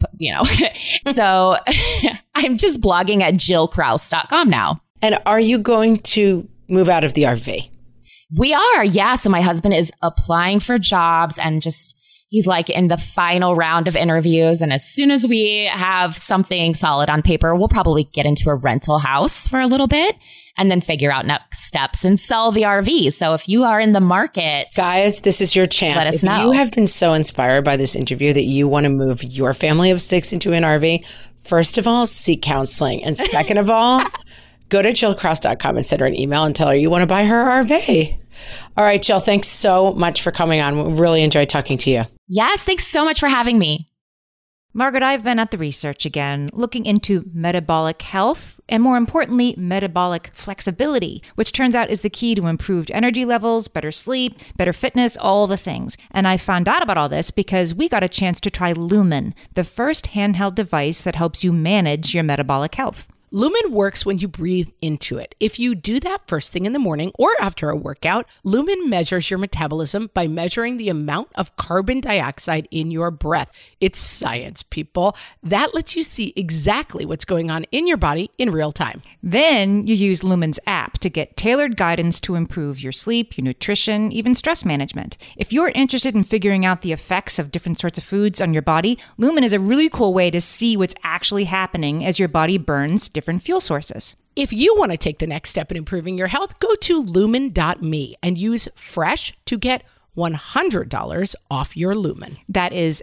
S4: So I'm just blogging at jillkrause.com now.
S2: And are you going to move out of the RV?
S4: We are, yeah. So my husband is applying for jobs and he's like in the final round of interviews. And as soon as we have something solid on paper, we'll probably get into a rental house for a little bit and then figure out next steps and sell the RV. So if you are in the market,
S2: guys, this is your chance.
S4: Let us know.
S2: If you have been so inspired by this interview that you want to move your family of 6 into an RV, first of all, seek counseling. And second of all, go to jillkrause.com and send her an email and tell her you want to buy her RV. All right, Jill, thanks so much for coming on. We really enjoyed talking to you.
S4: Yes, thanks so much for having me.
S1: Margaret, I've been at the research again, looking into metabolic health and more importantly, metabolic flexibility, which turns out is the key to improved energy levels, better sleep, better fitness, all the things. And I found out about all this because we got a chance to try Lumen, the first handheld device that helps you manage your metabolic health.
S3: Lumen works when you breathe into it. If you do that first thing in the morning or after a workout, Lumen measures your metabolism by measuring the amount of carbon dioxide in your breath. It's science, people. That lets you see exactly what's going on in your body in real time.
S1: Then you use Lumen's app to get tailored guidance to improve your sleep, your nutrition, even stress management. If you're interested in figuring out the effects of different sorts of foods on your body, Lumen is a really cool way to see what's actually happening as your body burns different fuel sources.
S3: If you want to take the next step in improving your health, go to lumen.me and use FRESH to get $100 off your Lumen.
S1: That is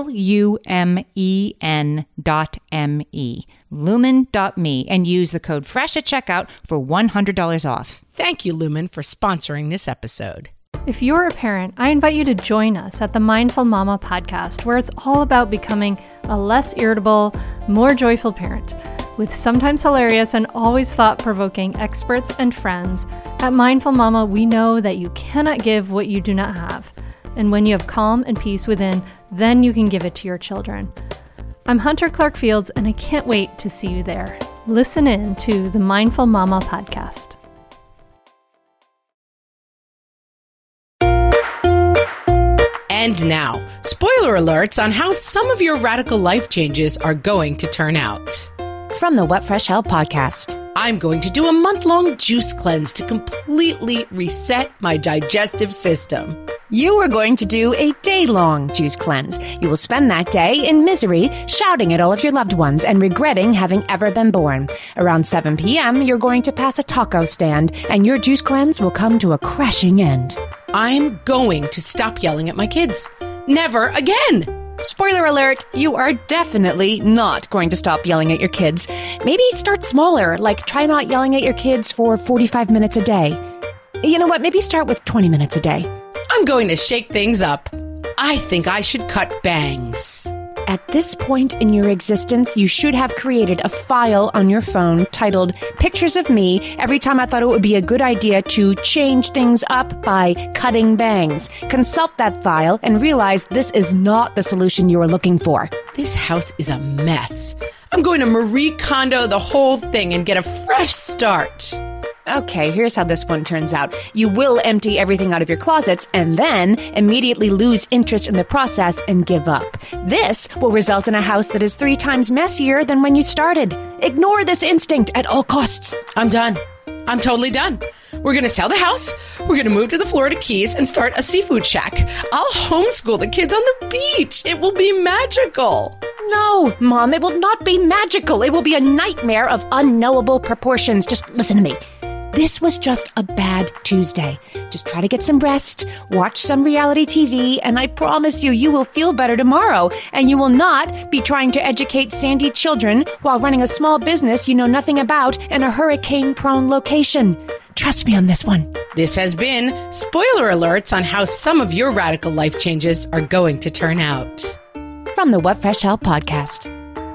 S1: LUMEN.ME. Lumen.me, and use the code FRESH at checkout for $100 off.
S3: Thank you, Lumen, for sponsoring this episode.
S5: If you're a parent, I invite you to join us at the Mindful Mama podcast, where it's all about becoming a less irritable, more joyful parent. With sometimes hilarious and always thought-provoking experts and friends, at Mindful Mama, we know that you cannot give what you do not have. And when you have calm and peace within, then you can give it to your children. I'm Hunter Clark Fields, and I can't wait to see you there. Listen in to the Mindful Mama podcast.
S3: And now, spoiler alerts on how some of your radical life changes are going to turn out.
S4: From the What Fresh Hell podcast.
S3: I'm going to do a month-long juice cleanse to completely reset my digestive system.
S6: You are going to do a day-long juice cleanse. You will spend that day in misery, shouting at all of your loved ones and regretting having ever been born. Around 7 p.m., you're going to pass a taco stand, and your juice cleanse will come to a crashing end.
S3: I'm going to stop yelling at my kids. Never again!
S6: Spoiler alert, you are definitely not going to stop yelling at your kids. Maybe start smaller, like try not yelling at your kids for 45 minutes a day. You know what, maybe start with 20 minutes a day.
S3: I'm going to shake things up. I think I should cut bangs.
S6: At this point in your existence, you should have created a file on your phone titled Pictures of Me every time I thought it would be a good idea to change things up by cutting bangs. Consult that file and realize this is not the solution you are looking for.
S2: This house is a mess. I'm going to Marie Kondo the whole thing and get a fresh start.
S6: Okay, here's how this one turns out. You will empty everything out of your closets and then immediately lose interest in the process and give up. This will result in a house that is 3 times messier than when you started. Ignore this instinct at all costs.
S2: I'm done. I'm totally done. We're going to sell the house. We're going to move to the Florida Keys and start a seafood shack. I'll homeschool the kids on the beach. It will be magical.
S6: No, Mom, it will not be magical. It will be a nightmare of unknowable proportions. Just listen to me. This was just a bad Tuesday. Just try to get some rest, watch some reality TV, and I promise you will feel better tomorrow. And you will not be trying to educate sandy children while running a small business you know nothing about in a hurricane-prone location. Trust me on this one.
S2: This has been spoiler alerts on how some of your radical life changes are going to turn out.
S6: From the What Fresh Hell podcast.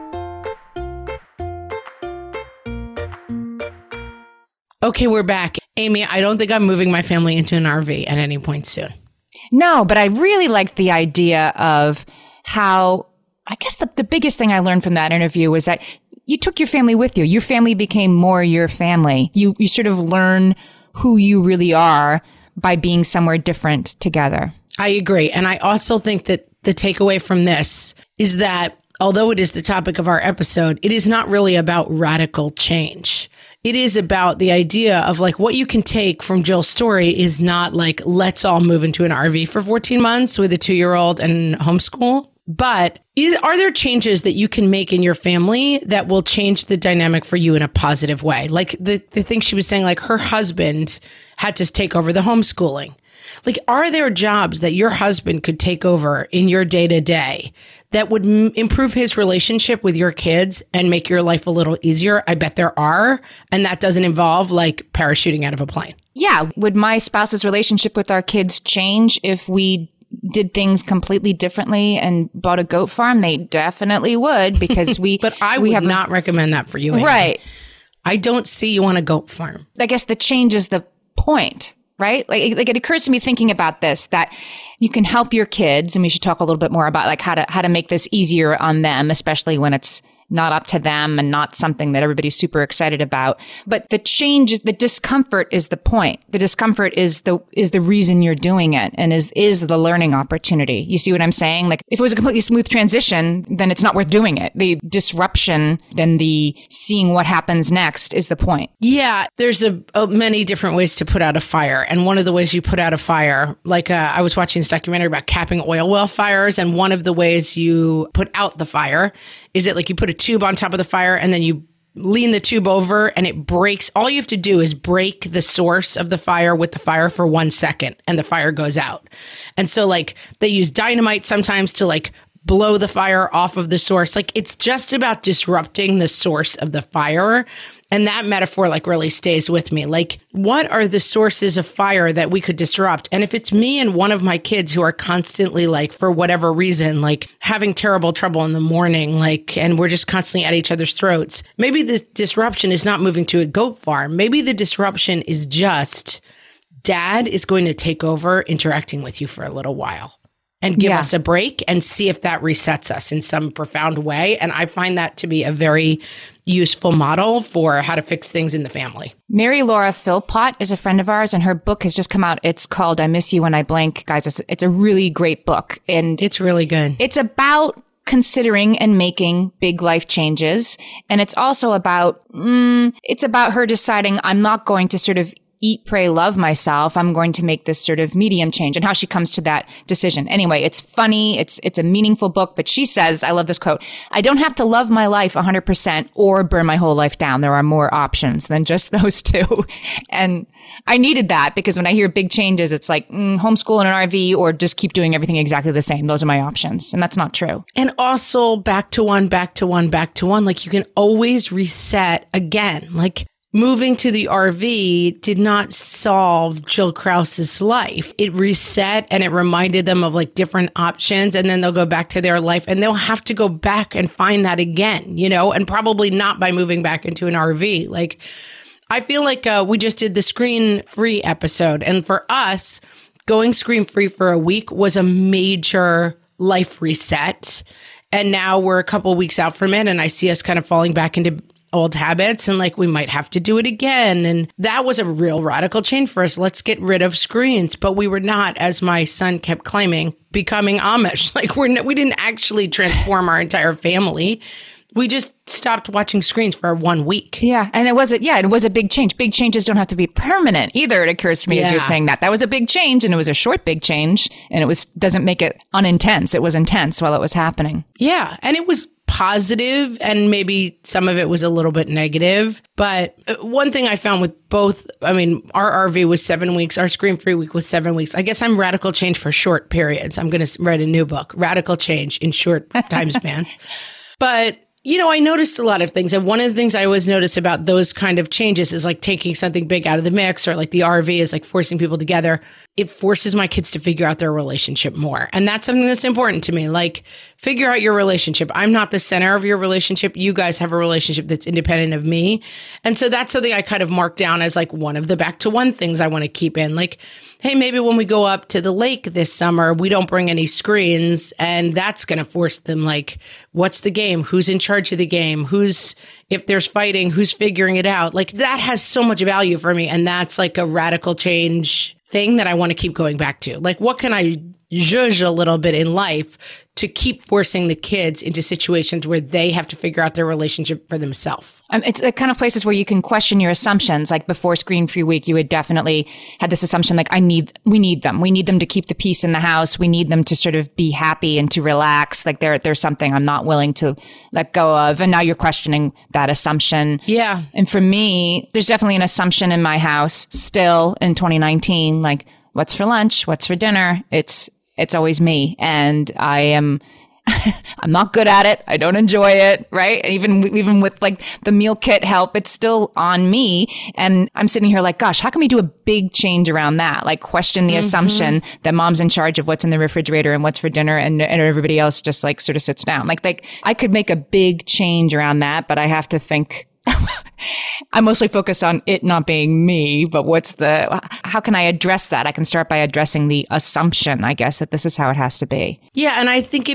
S2: Okay, we're back. Amy, I don't think I'm moving my family into an RV at any point soon.
S1: No, but I really liked the idea of how, I guess the biggest thing I learned from that interview was that you took your family with you. Your family became more your family. You sort of learn who you really are by being somewhere different together.
S2: I agree. And I also think that the takeaway from this is that although it is the topic of our episode, it is not really about radical change. It is about the idea of like what you can take from Jill's story is not like, let's all move into an RV for 14 months with a 2-year-old and homeschool. But are there changes that you can make in your family that will change the dynamic for you in a positive way? Like the thing she was saying, like her husband had to take over the homeschooling. Like, are there jobs that your husband could take over in your day to day that would improve his relationship with your kids and make your life a little easier? I bet there are. And that doesn't involve like parachuting out of a plane.
S1: Yeah. Would my spouse's relationship with our kids change if we did things completely differently and bought a goat farm? They definitely would, because we
S2: but I would not recommend that for you, Amy.
S1: Right.
S2: I don't see you on a goat farm.
S1: I guess the change is the point, right? Like it occurs to me thinking about this, that you can help your kids, and we should talk a little bit more about like how to make this easier on them, especially when it's not up to them and not something that everybody's super excited about. But the change, the discomfort is the point. The discomfort is the reason you're doing it, and is the learning opportunity. You see what I'm saying? Like if it was a completely smooth transition, then it's not worth doing it. The disruption, then the seeing what happens next is the point.
S2: Yeah, there's a many different ways to put out a fire. And one of the ways you put out a fire, like I was watching this documentary about capping oil well fires. And one of the ways you put out the fire is that like you put a tube on top of the fire and then you lean the tube over and it breaks. All you have to do is break the source of the fire with the fire for 1 second and the fire goes out. And so like they use dynamite sometimes to like blow the fire off of the source. Like it's just about disrupting the source of the fire. And that metaphor like really stays with me. Like, what are the sources of fire that we could disrupt? And if it's me and one of my kids who are constantly like, for whatever reason, like having terrible trouble in the morning, like, and we're just constantly at each other's throats, maybe the disruption is not moving to a goat farm. Maybe the disruption is just dad is going to take over interacting with you for a little while and give us a break and see if that resets us in some profound way. And I find that to be a very useful model for how to fix things in the family.
S1: Mary Laura Philpott is a friend of ours, and her book has just come out. It's called I Miss You When I Blank. Guys, it's a really great book. And
S2: it's really good.
S1: It's about considering and making big life changes. And it's also about, it's about her deciding, I'm not going to sort of eat, pray, love myself. I'm going to make this sort of medium change, and how she comes to that decision. Anyway, it's funny. It's a meaningful book, but she says, I love this quote, I don't have to love my life 100% or burn my whole life down. There are more options than just those two. And I needed that, because when I hear big changes, it's like homeschool in an RV or just keep doing everything exactly the same. Those are my options. And that's not true.
S2: And also back to one. Like you can always reset again. Like moving to the RV did not solve Jill Krause's life. It reset and it reminded them of like different options. And then they'll go back to their life and they'll have to go back and find that again, you know, and probably not by moving back into an RV. Like, I feel like we just did the screen-free episode. And for us, going screen-free for a week was a major life reset. And now we're a couple weeks out from it. And I see us kind of falling back into old habits and like we might have to do it again. And that was a real radical change for us. Let's get rid of screens. But we were not, as my son kept claiming, becoming Amish. Like we didn't actually transform our entire family. We just stopped watching screens for 1 week.
S1: Yeah. And it was a big change. Big changes don't have to be permanent either. It occurs to me as you're saying that. That was a big change, and it was a short big change, and doesn't make it unintense. It was intense while it was happening.
S2: Yeah. And it was positive, and maybe some of it was a little bit negative. But one thing I found with both, I mean, our RV was 7 weeks, our screen-free week was 7 weeks. I guess I'm radical change for short periods. I'm going to write a new book, Radical Change in Short Time Spans. But you know, I noticed a lot of things. And one of the things I always notice about those kind of changes is like taking something big out of the mix, or like the RV is like forcing people together. It forces my kids to figure out their relationship more. And that's something that's important to me. Like, figure out your relationship. I'm not the center of your relationship. You guys have a relationship that's independent of me. And so that's something I kind of marked down as like one of the back to one things I want to keep in. Like, hey, maybe when we go up to the lake this summer, we don't bring any screens, and that's going to force them, like, what's the game? Who's in charge of the game? If there's fighting, who's figuring it out? Like, that has so much value for me. And that's like a radical change thing that I want to keep going back to. Like, what can I zhuzh a little bit in life to keep forcing the kids into situations where they have to figure out their relationship for themselves?
S1: It's the kind of places where you can question your assumptions. Like before screen-free week, you had definitely had this assumption, like, we need them. We need them to keep the peace in the house. We need them to sort of be happy and to relax. Like there's something I'm not willing to let go of. And now you're questioning that assumption.
S2: Yeah.
S1: And for me, there's definitely an assumption in my house still in 2019, like, what's for lunch? What's for dinner? It's always me. And I'm not good at it. I don't enjoy it, right? Even with like the meal kit help, it's still on me. And I'm sitting here like, gosh, how can we do a big change around that? Like question the assumption that mom's in charge of what's in the refrigerator and what's for dinner, and everybody else just like sort of sits down. Like I could make a big change around that, but I have to think. I'm mostly focused on it not being me, but how can I address that? I can start by addressing the assumption, I guess, that this is how it has to be.
S2: Yeah. And I think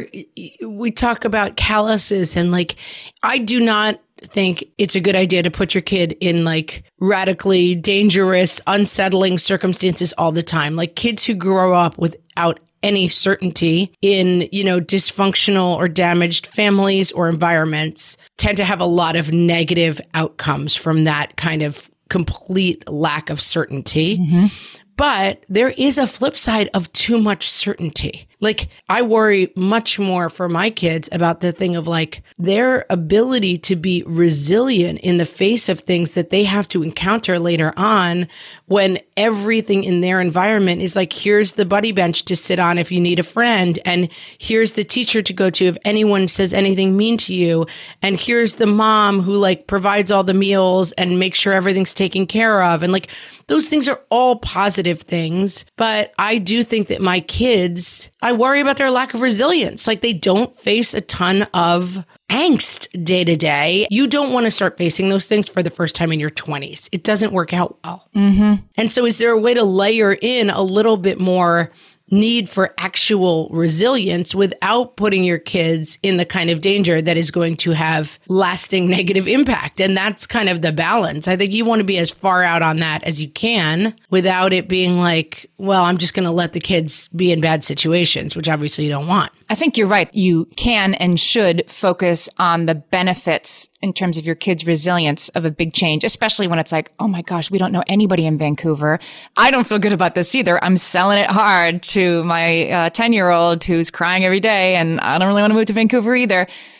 S2: we talk about calluses, and like, I do not think it's a good idea to put your kid in like radically dangerous, unsettling circumstances all the time. Like kids who grow up without any certainty in, dysfunctional or damaged families or environments tend to have a lot of negative outcomes from that kind of complete lack of certainty. Mm-hmm. But there is a flip side of too much certainty. Like, I worry much more for my kids about the thing of like their ability to be resilient in the face of things that they have to encounter later on, when everything in their environment is like, here's the buddy bench to sit on if you need a friend. And here's the teacher to go to if anyone says anything mean to you. And here's the mom who like provides all the meals and makes sure everything's taken care of. And like, those things are all positive things. But I do think that my kids, I worry about their lack of resilience. Like, they don't face a ton of angst day to day. You don't want to start facing those things for the first time in your 20s. It doesn't work out well. Mm-hmm. And so is there a way to layer in a little bit more need for actual resilience without putting your kids in the kind of danger that is going to have lasting negative impact? And that's kind of the balance. I think you want to be as far out on that as you can without it being like, well, I'm just going to let the kids be in bad situations, which obviously you don't want.
S1: I think you're right. You can and should focus on the benefits in terms of your kids' resilience of a big change, especially when it's like, oh my gosh, we don't know anybody in Vancouver. I don't feel good about this either. I'm selling it hard to my 10-year-old who's crying every day, and I don't really want to move to Vancouver either.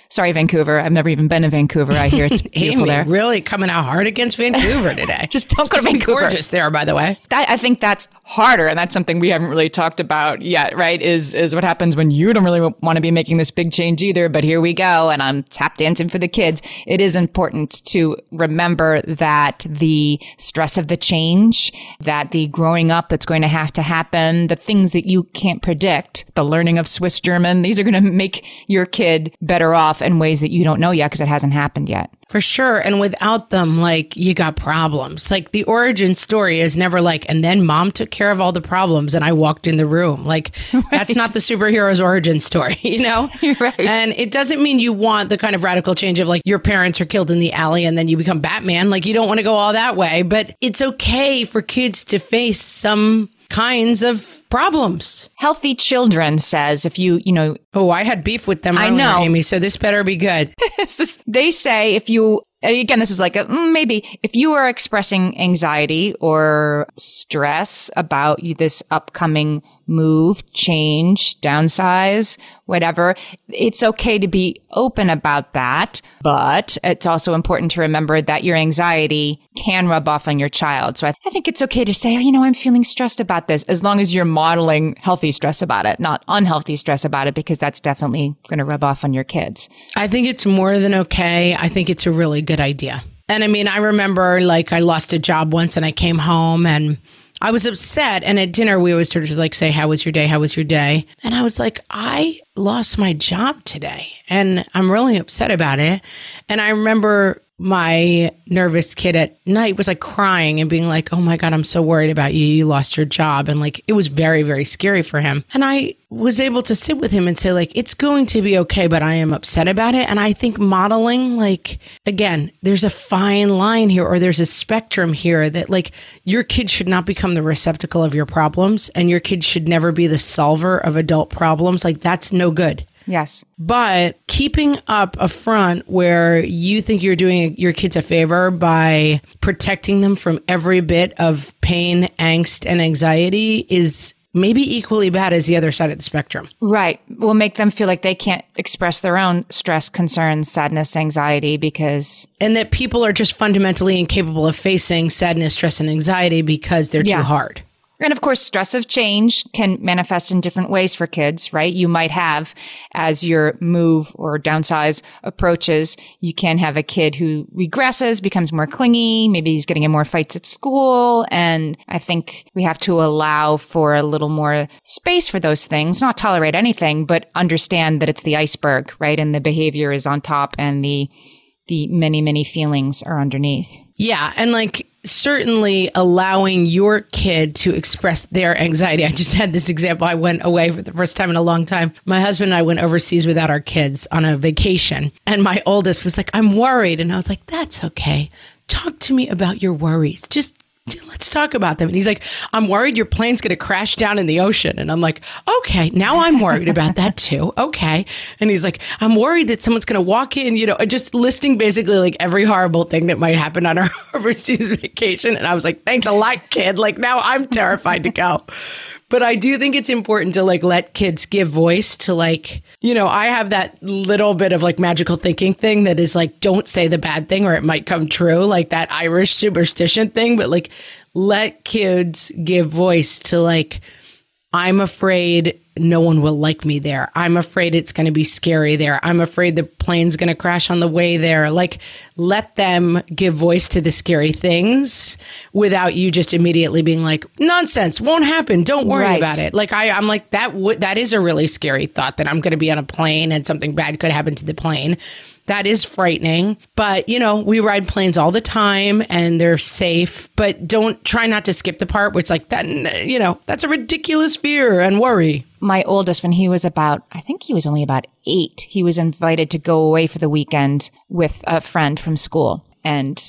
S1: Sorry, Vancouver. I've never even been in Vancouver. I hear it's beautiful
S2: Amy,
S1: there.
S2: really coming out hard against Vancouver today.
S1: Just don't go to Vancouver.
S2: Gorgeous there, by the way.
S1: I think that's harder, and that's something we haven't really talked about yet, right? Is what happens when you don't really want to be making this big change either, but here we go, and I'm tap dancing for the kids. It is important to remember that the stress of the change, that the growing up that's going to happen, the things that you can't predict, the learning of Swiss German, these are going to make your kid better off in ways that you don't know yet because it hasn't happened yet.
S2: For sure. And without them, like, you got problems. Like, the origin story is never like, and then mom took care of all the problems and I walked in the room. Like, that's not the superhero's origin story, you know?
S1: You're right.
S2: And it doesn't mean you want the kind of radical change of like your parents are killed in the alley and then you become Batman. Like, you don't want to go all that way. But it's okay for kids to face some kinds of problems.
S1: Healthy Children says if you know...
S2: Oh, I had beef with them earlier, Amy, so this better be good.
S1: They say if you... Again, this is like maybe if you are expressing anxiety or stress about this upcoming move, change, downsize, whatever, it's okay to be open about that. But it's also important to remember that your anxiety can rub off on your child. So I think it's okay to say, I'm feeling stressed about this, as long as you're modeling healthy stress about it, not unhealthy stress about it, because that's definitely going to rub off on your kids.
S2: I think it's more than okay. I think it's a really good idea. And I mean, I remember like I lost a job once and I came home and I was upset. And at dinner, we always sort of like say, how was your day? How was your day? And I was like, I lost my job today and I'm really upset about it. And I remember my nervous kid at night was like crying and being like, oh my God, I'm so worried about you. You lost your job. And like, it was very, very scary for him. And I was able to sit with him and say like, it's going to be okay, but I am upset about it. And I think modeling, like, again, there's a fine line here, or there's a spectrum here that like your kid should not become the receptacle of your problems, and your kid should never be the solver of adult problems. Like, that's no good.
S1: Yes.
S2: But keeping up a front where you think you're doing your kids a favor by protecting them from every bit of pain, angst, and anxiety is maybe equally bad as the other side of the spectrum.
S1: Right. Will make them feel like they can't express their own stress, concerns, sadness, anxiety because...
S2: And that people are just fundamentally incapable of facing sadness, stress, and anxiety because they're too hard.
S1: And of course, stress of change can manifest in different ways for kids, right? You might have, as your move or downsize approaches, you can have a kid who regresses, becomes more clingy. Maybe he's getting in more fights at school. And I think we have to allow for a little more space for those things, not tolerate anything, but understand that it's the iceberg, right? And the behavior is on top and the many, many feelings are underneath.
S2: Yeah. And like, certainly allowing your kid to express their anxiety. I just had this example. I went away for the first time in a long time. My husband and I went overseas without our kids on a vacation. And my oldest was like, I'm worried. And I was like, that's okay. Talk to me about your worries. Just let's talk about them. And he's like, I'm worried your plane's going to crash down in the ocean. And I'm like, okay, now I'm worried about that too. Okay. And he's like, I'm worried that someone's going to walk in, just listing basically like every horrible thing that might happen on our overseas vacation. And I was like, thanks a lot, kid. Like, now I'm terrified to go. But I do think it's important to like let kids give voice to like, I have that little bit of like magical thinking thing that is like, don't say the bad thing or it might come true, like that Irish superstition thing. But like, let kids give voice to like, I'm afraid no one will like me there. I'm afraid it's going to be scary there. I'm afraid the plane's going to crash on the way there. Like, let them give voice to the scary things without you just immediately being like, nonsense, won't happen. Don't worry about it. Like, I'm like, that is a really scary thought that I'm going to be on a plane and something bad could happen to the plane. That is frightening. But, we ride planes all the time and they're safe, but try not to skip the part where it's like that, that's a ridiculous fear and worry.
S1: My oldest, when he was I think he was only about 8, he was invited to go away for the weekend with a friend from school and,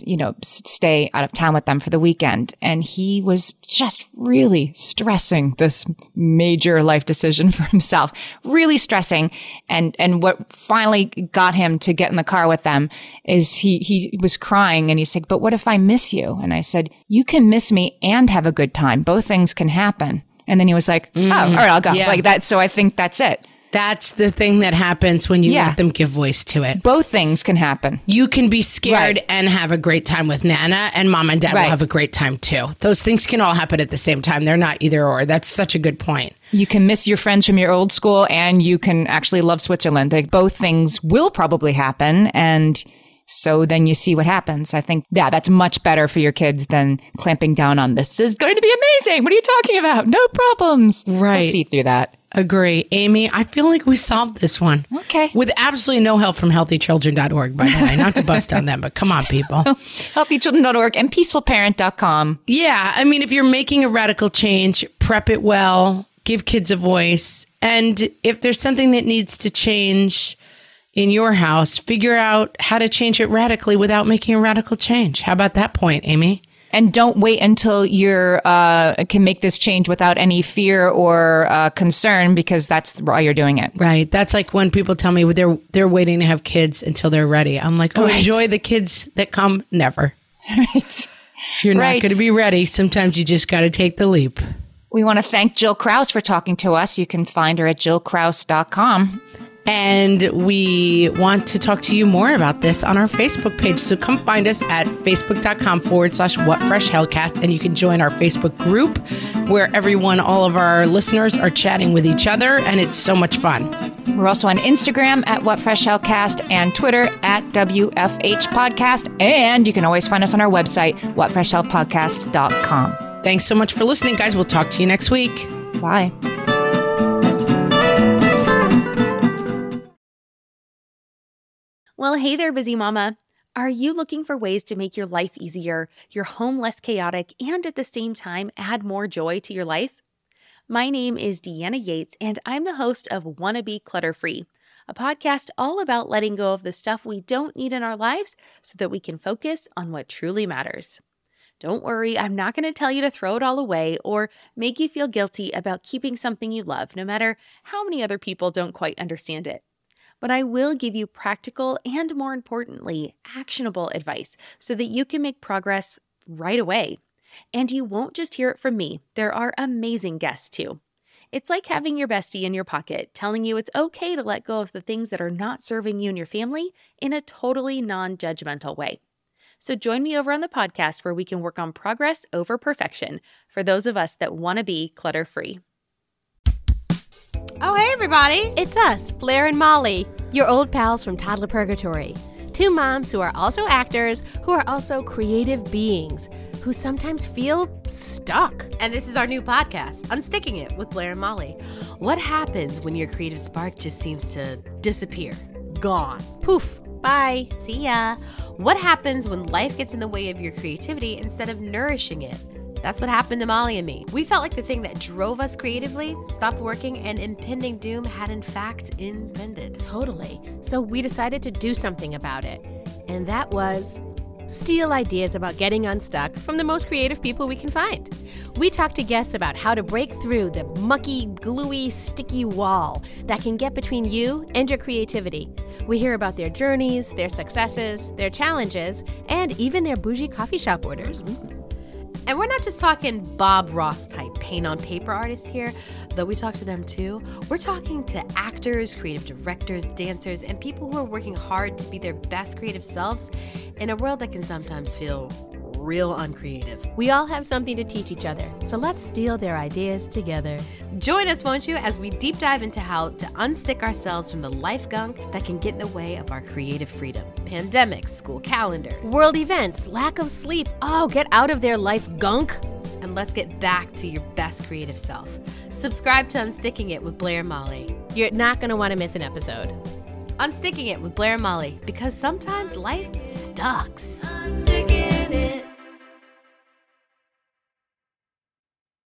S1: stay out of town with them for the weekend. And he was just really stressing this major life decision for himself, really stressing. And what finally got him to get in the car with them is he was crying and he said, but what if I miss you? And I said, you can miss me and have a good time. Both things can happen. And then he was like, oh, all right, I'll go.
S2: Yeah.
S1: Like that. So I think that's it.
S2: That's the thing that happens when you
S1: Yeah.
S2: let them give voice to it.
S1: Both things can happen.
S2: You can be scared
S1: Right.
S2: and have a great time with Nana, and mom and dad
S1: Right.
S2: will have a great time too. Those things can all happen at the same time. They're not either or. That's such a good point.
S1: You can miss your friends from your old school and you can actually love Switzerland. Like, both things will probably happen. And so then you see what happens. I think, yeah, that's much better for your kids than clamping down on this is going to be amazing. What are you talking about? No problems.
S2: Right.
S1: They'll see through that.
S2: Agree. Amy, I feel like we solved this one.
S1: Okay.
S2: With absolutely no help from healthychildren.org, by the way. Not to bust on them, but come on, people.
S1: Healthychildren.org and peacefulparent.com.
S2: Yeah. I mean, if you're making a radical change, prep it well, give kids a voice. And if there's something that needs to change in your house, figure out how to change it radically without making a radical change. How about that point, Amy?
S1: And don't wait until you're can make this change without any fear or concern, because that's why you're doing it.
S2: Right. That's like when people tell me they're waiting to have kids until they're ready. I'm like, oh,
S1: Right.
S2: enjoy the kids that come. Never.
S1: Right.
S2: You're not
S1: Right.
S2: going to be ready. Sometimes you just got to take the leap.
S1: We want to thank Jill Krause for talking to us. You can find her at jillkrause.com.
S2: And we want to talk to you more about this on our Facebook page. So come find us at facebook.com/whatfreshhellcast. And you can join our Facebook group where all of our listeners are chatting with each other. And it's so much fun.
S1: We're also on Instagram at whatfreshhellcast and Twitter at WFH Podcast. And you can always find us on our website, whatfreshhellpodcast.com.
S2: Thanks so much for listening, guys. We'll talk to you next week.
S1: Bye.
S7: Well, hey there, busy mama. Are you looking for ways to make your life easier, your home less chaotic, and at the same time add more joy to your life? My name is Deanna Yates, and I'm the host of Wanna Be Clutter Free, a podcast all about letting go of the stuff we don't need in our lives so that we can focus on what truly matters. Don't worry, I'm not going to tell you to throw it all away or make you feel guilty about keeping something you love, no matter how many other people don't quite understand it. But I will give you practical and, more importantly, actionable advice so that you can make progress right away. And you won't just hear it from me. There are amazing guests too. It's like having your bestie in your pocket telling you it's okay to let go of the things that are not serving you and your family in a totally non-judgmental way. So join me over on the podcast where we can work on progress over perfection for those of us that want to be clutter-free.
S8: Oh, hey, everybody. It's us, Blair and Molly, your old pals from Toddler Purgatory. Two moms who are also actors, who are also creative beings, who sometimes feel stuck.
S9: And this is our new podcast, Unsticking It with Blair and Molly. What happens when your creative spark just seems to disappear? Gone.
S8: Poof. Bye.
S9: See ya. What happens when life gets in the way of your creativity instead of nourishing it? That's what happened to Molly and me. We felt like the thing that drove us creatively stopped working and impending doom had in fact impended.
S8: Totally. So we decided to do something about it. And that was steal ideas about getting unstuck from the most creative people we can find. We talked to guests about how to break through the mucky, gluey, sticky wall that can get between you and your creativity. We hear about their journeys, their successes, their challenges, and even their bougie coffee shop orders.
S9: And we're not just talking Bob Ross type paint on paper artists here, though we talk to them too. We're talking to actors, creative directors, dancers, and people who are working hard to be their best creative selves in a world that can sometimes feel real uncreative.
S8: We all have something to teach each other, so let's steal their ideas together.
S9: Join us, won't you, as we deep dive into how to unstick ourselves from the life gunk that can get in the way of our creative freedom. Pandemics, school calendars,
S8: world events, lack of sleep. Oh, get out of their life gunk.
S9: And let's get back to your best creative self. Subscribe to Unsticking It with Blair and Molly.
S8: You're not going to want to miss an episode.
S9: Unsticking It with Blair and Molly, because sometimes life sucks.
S10: Unsticking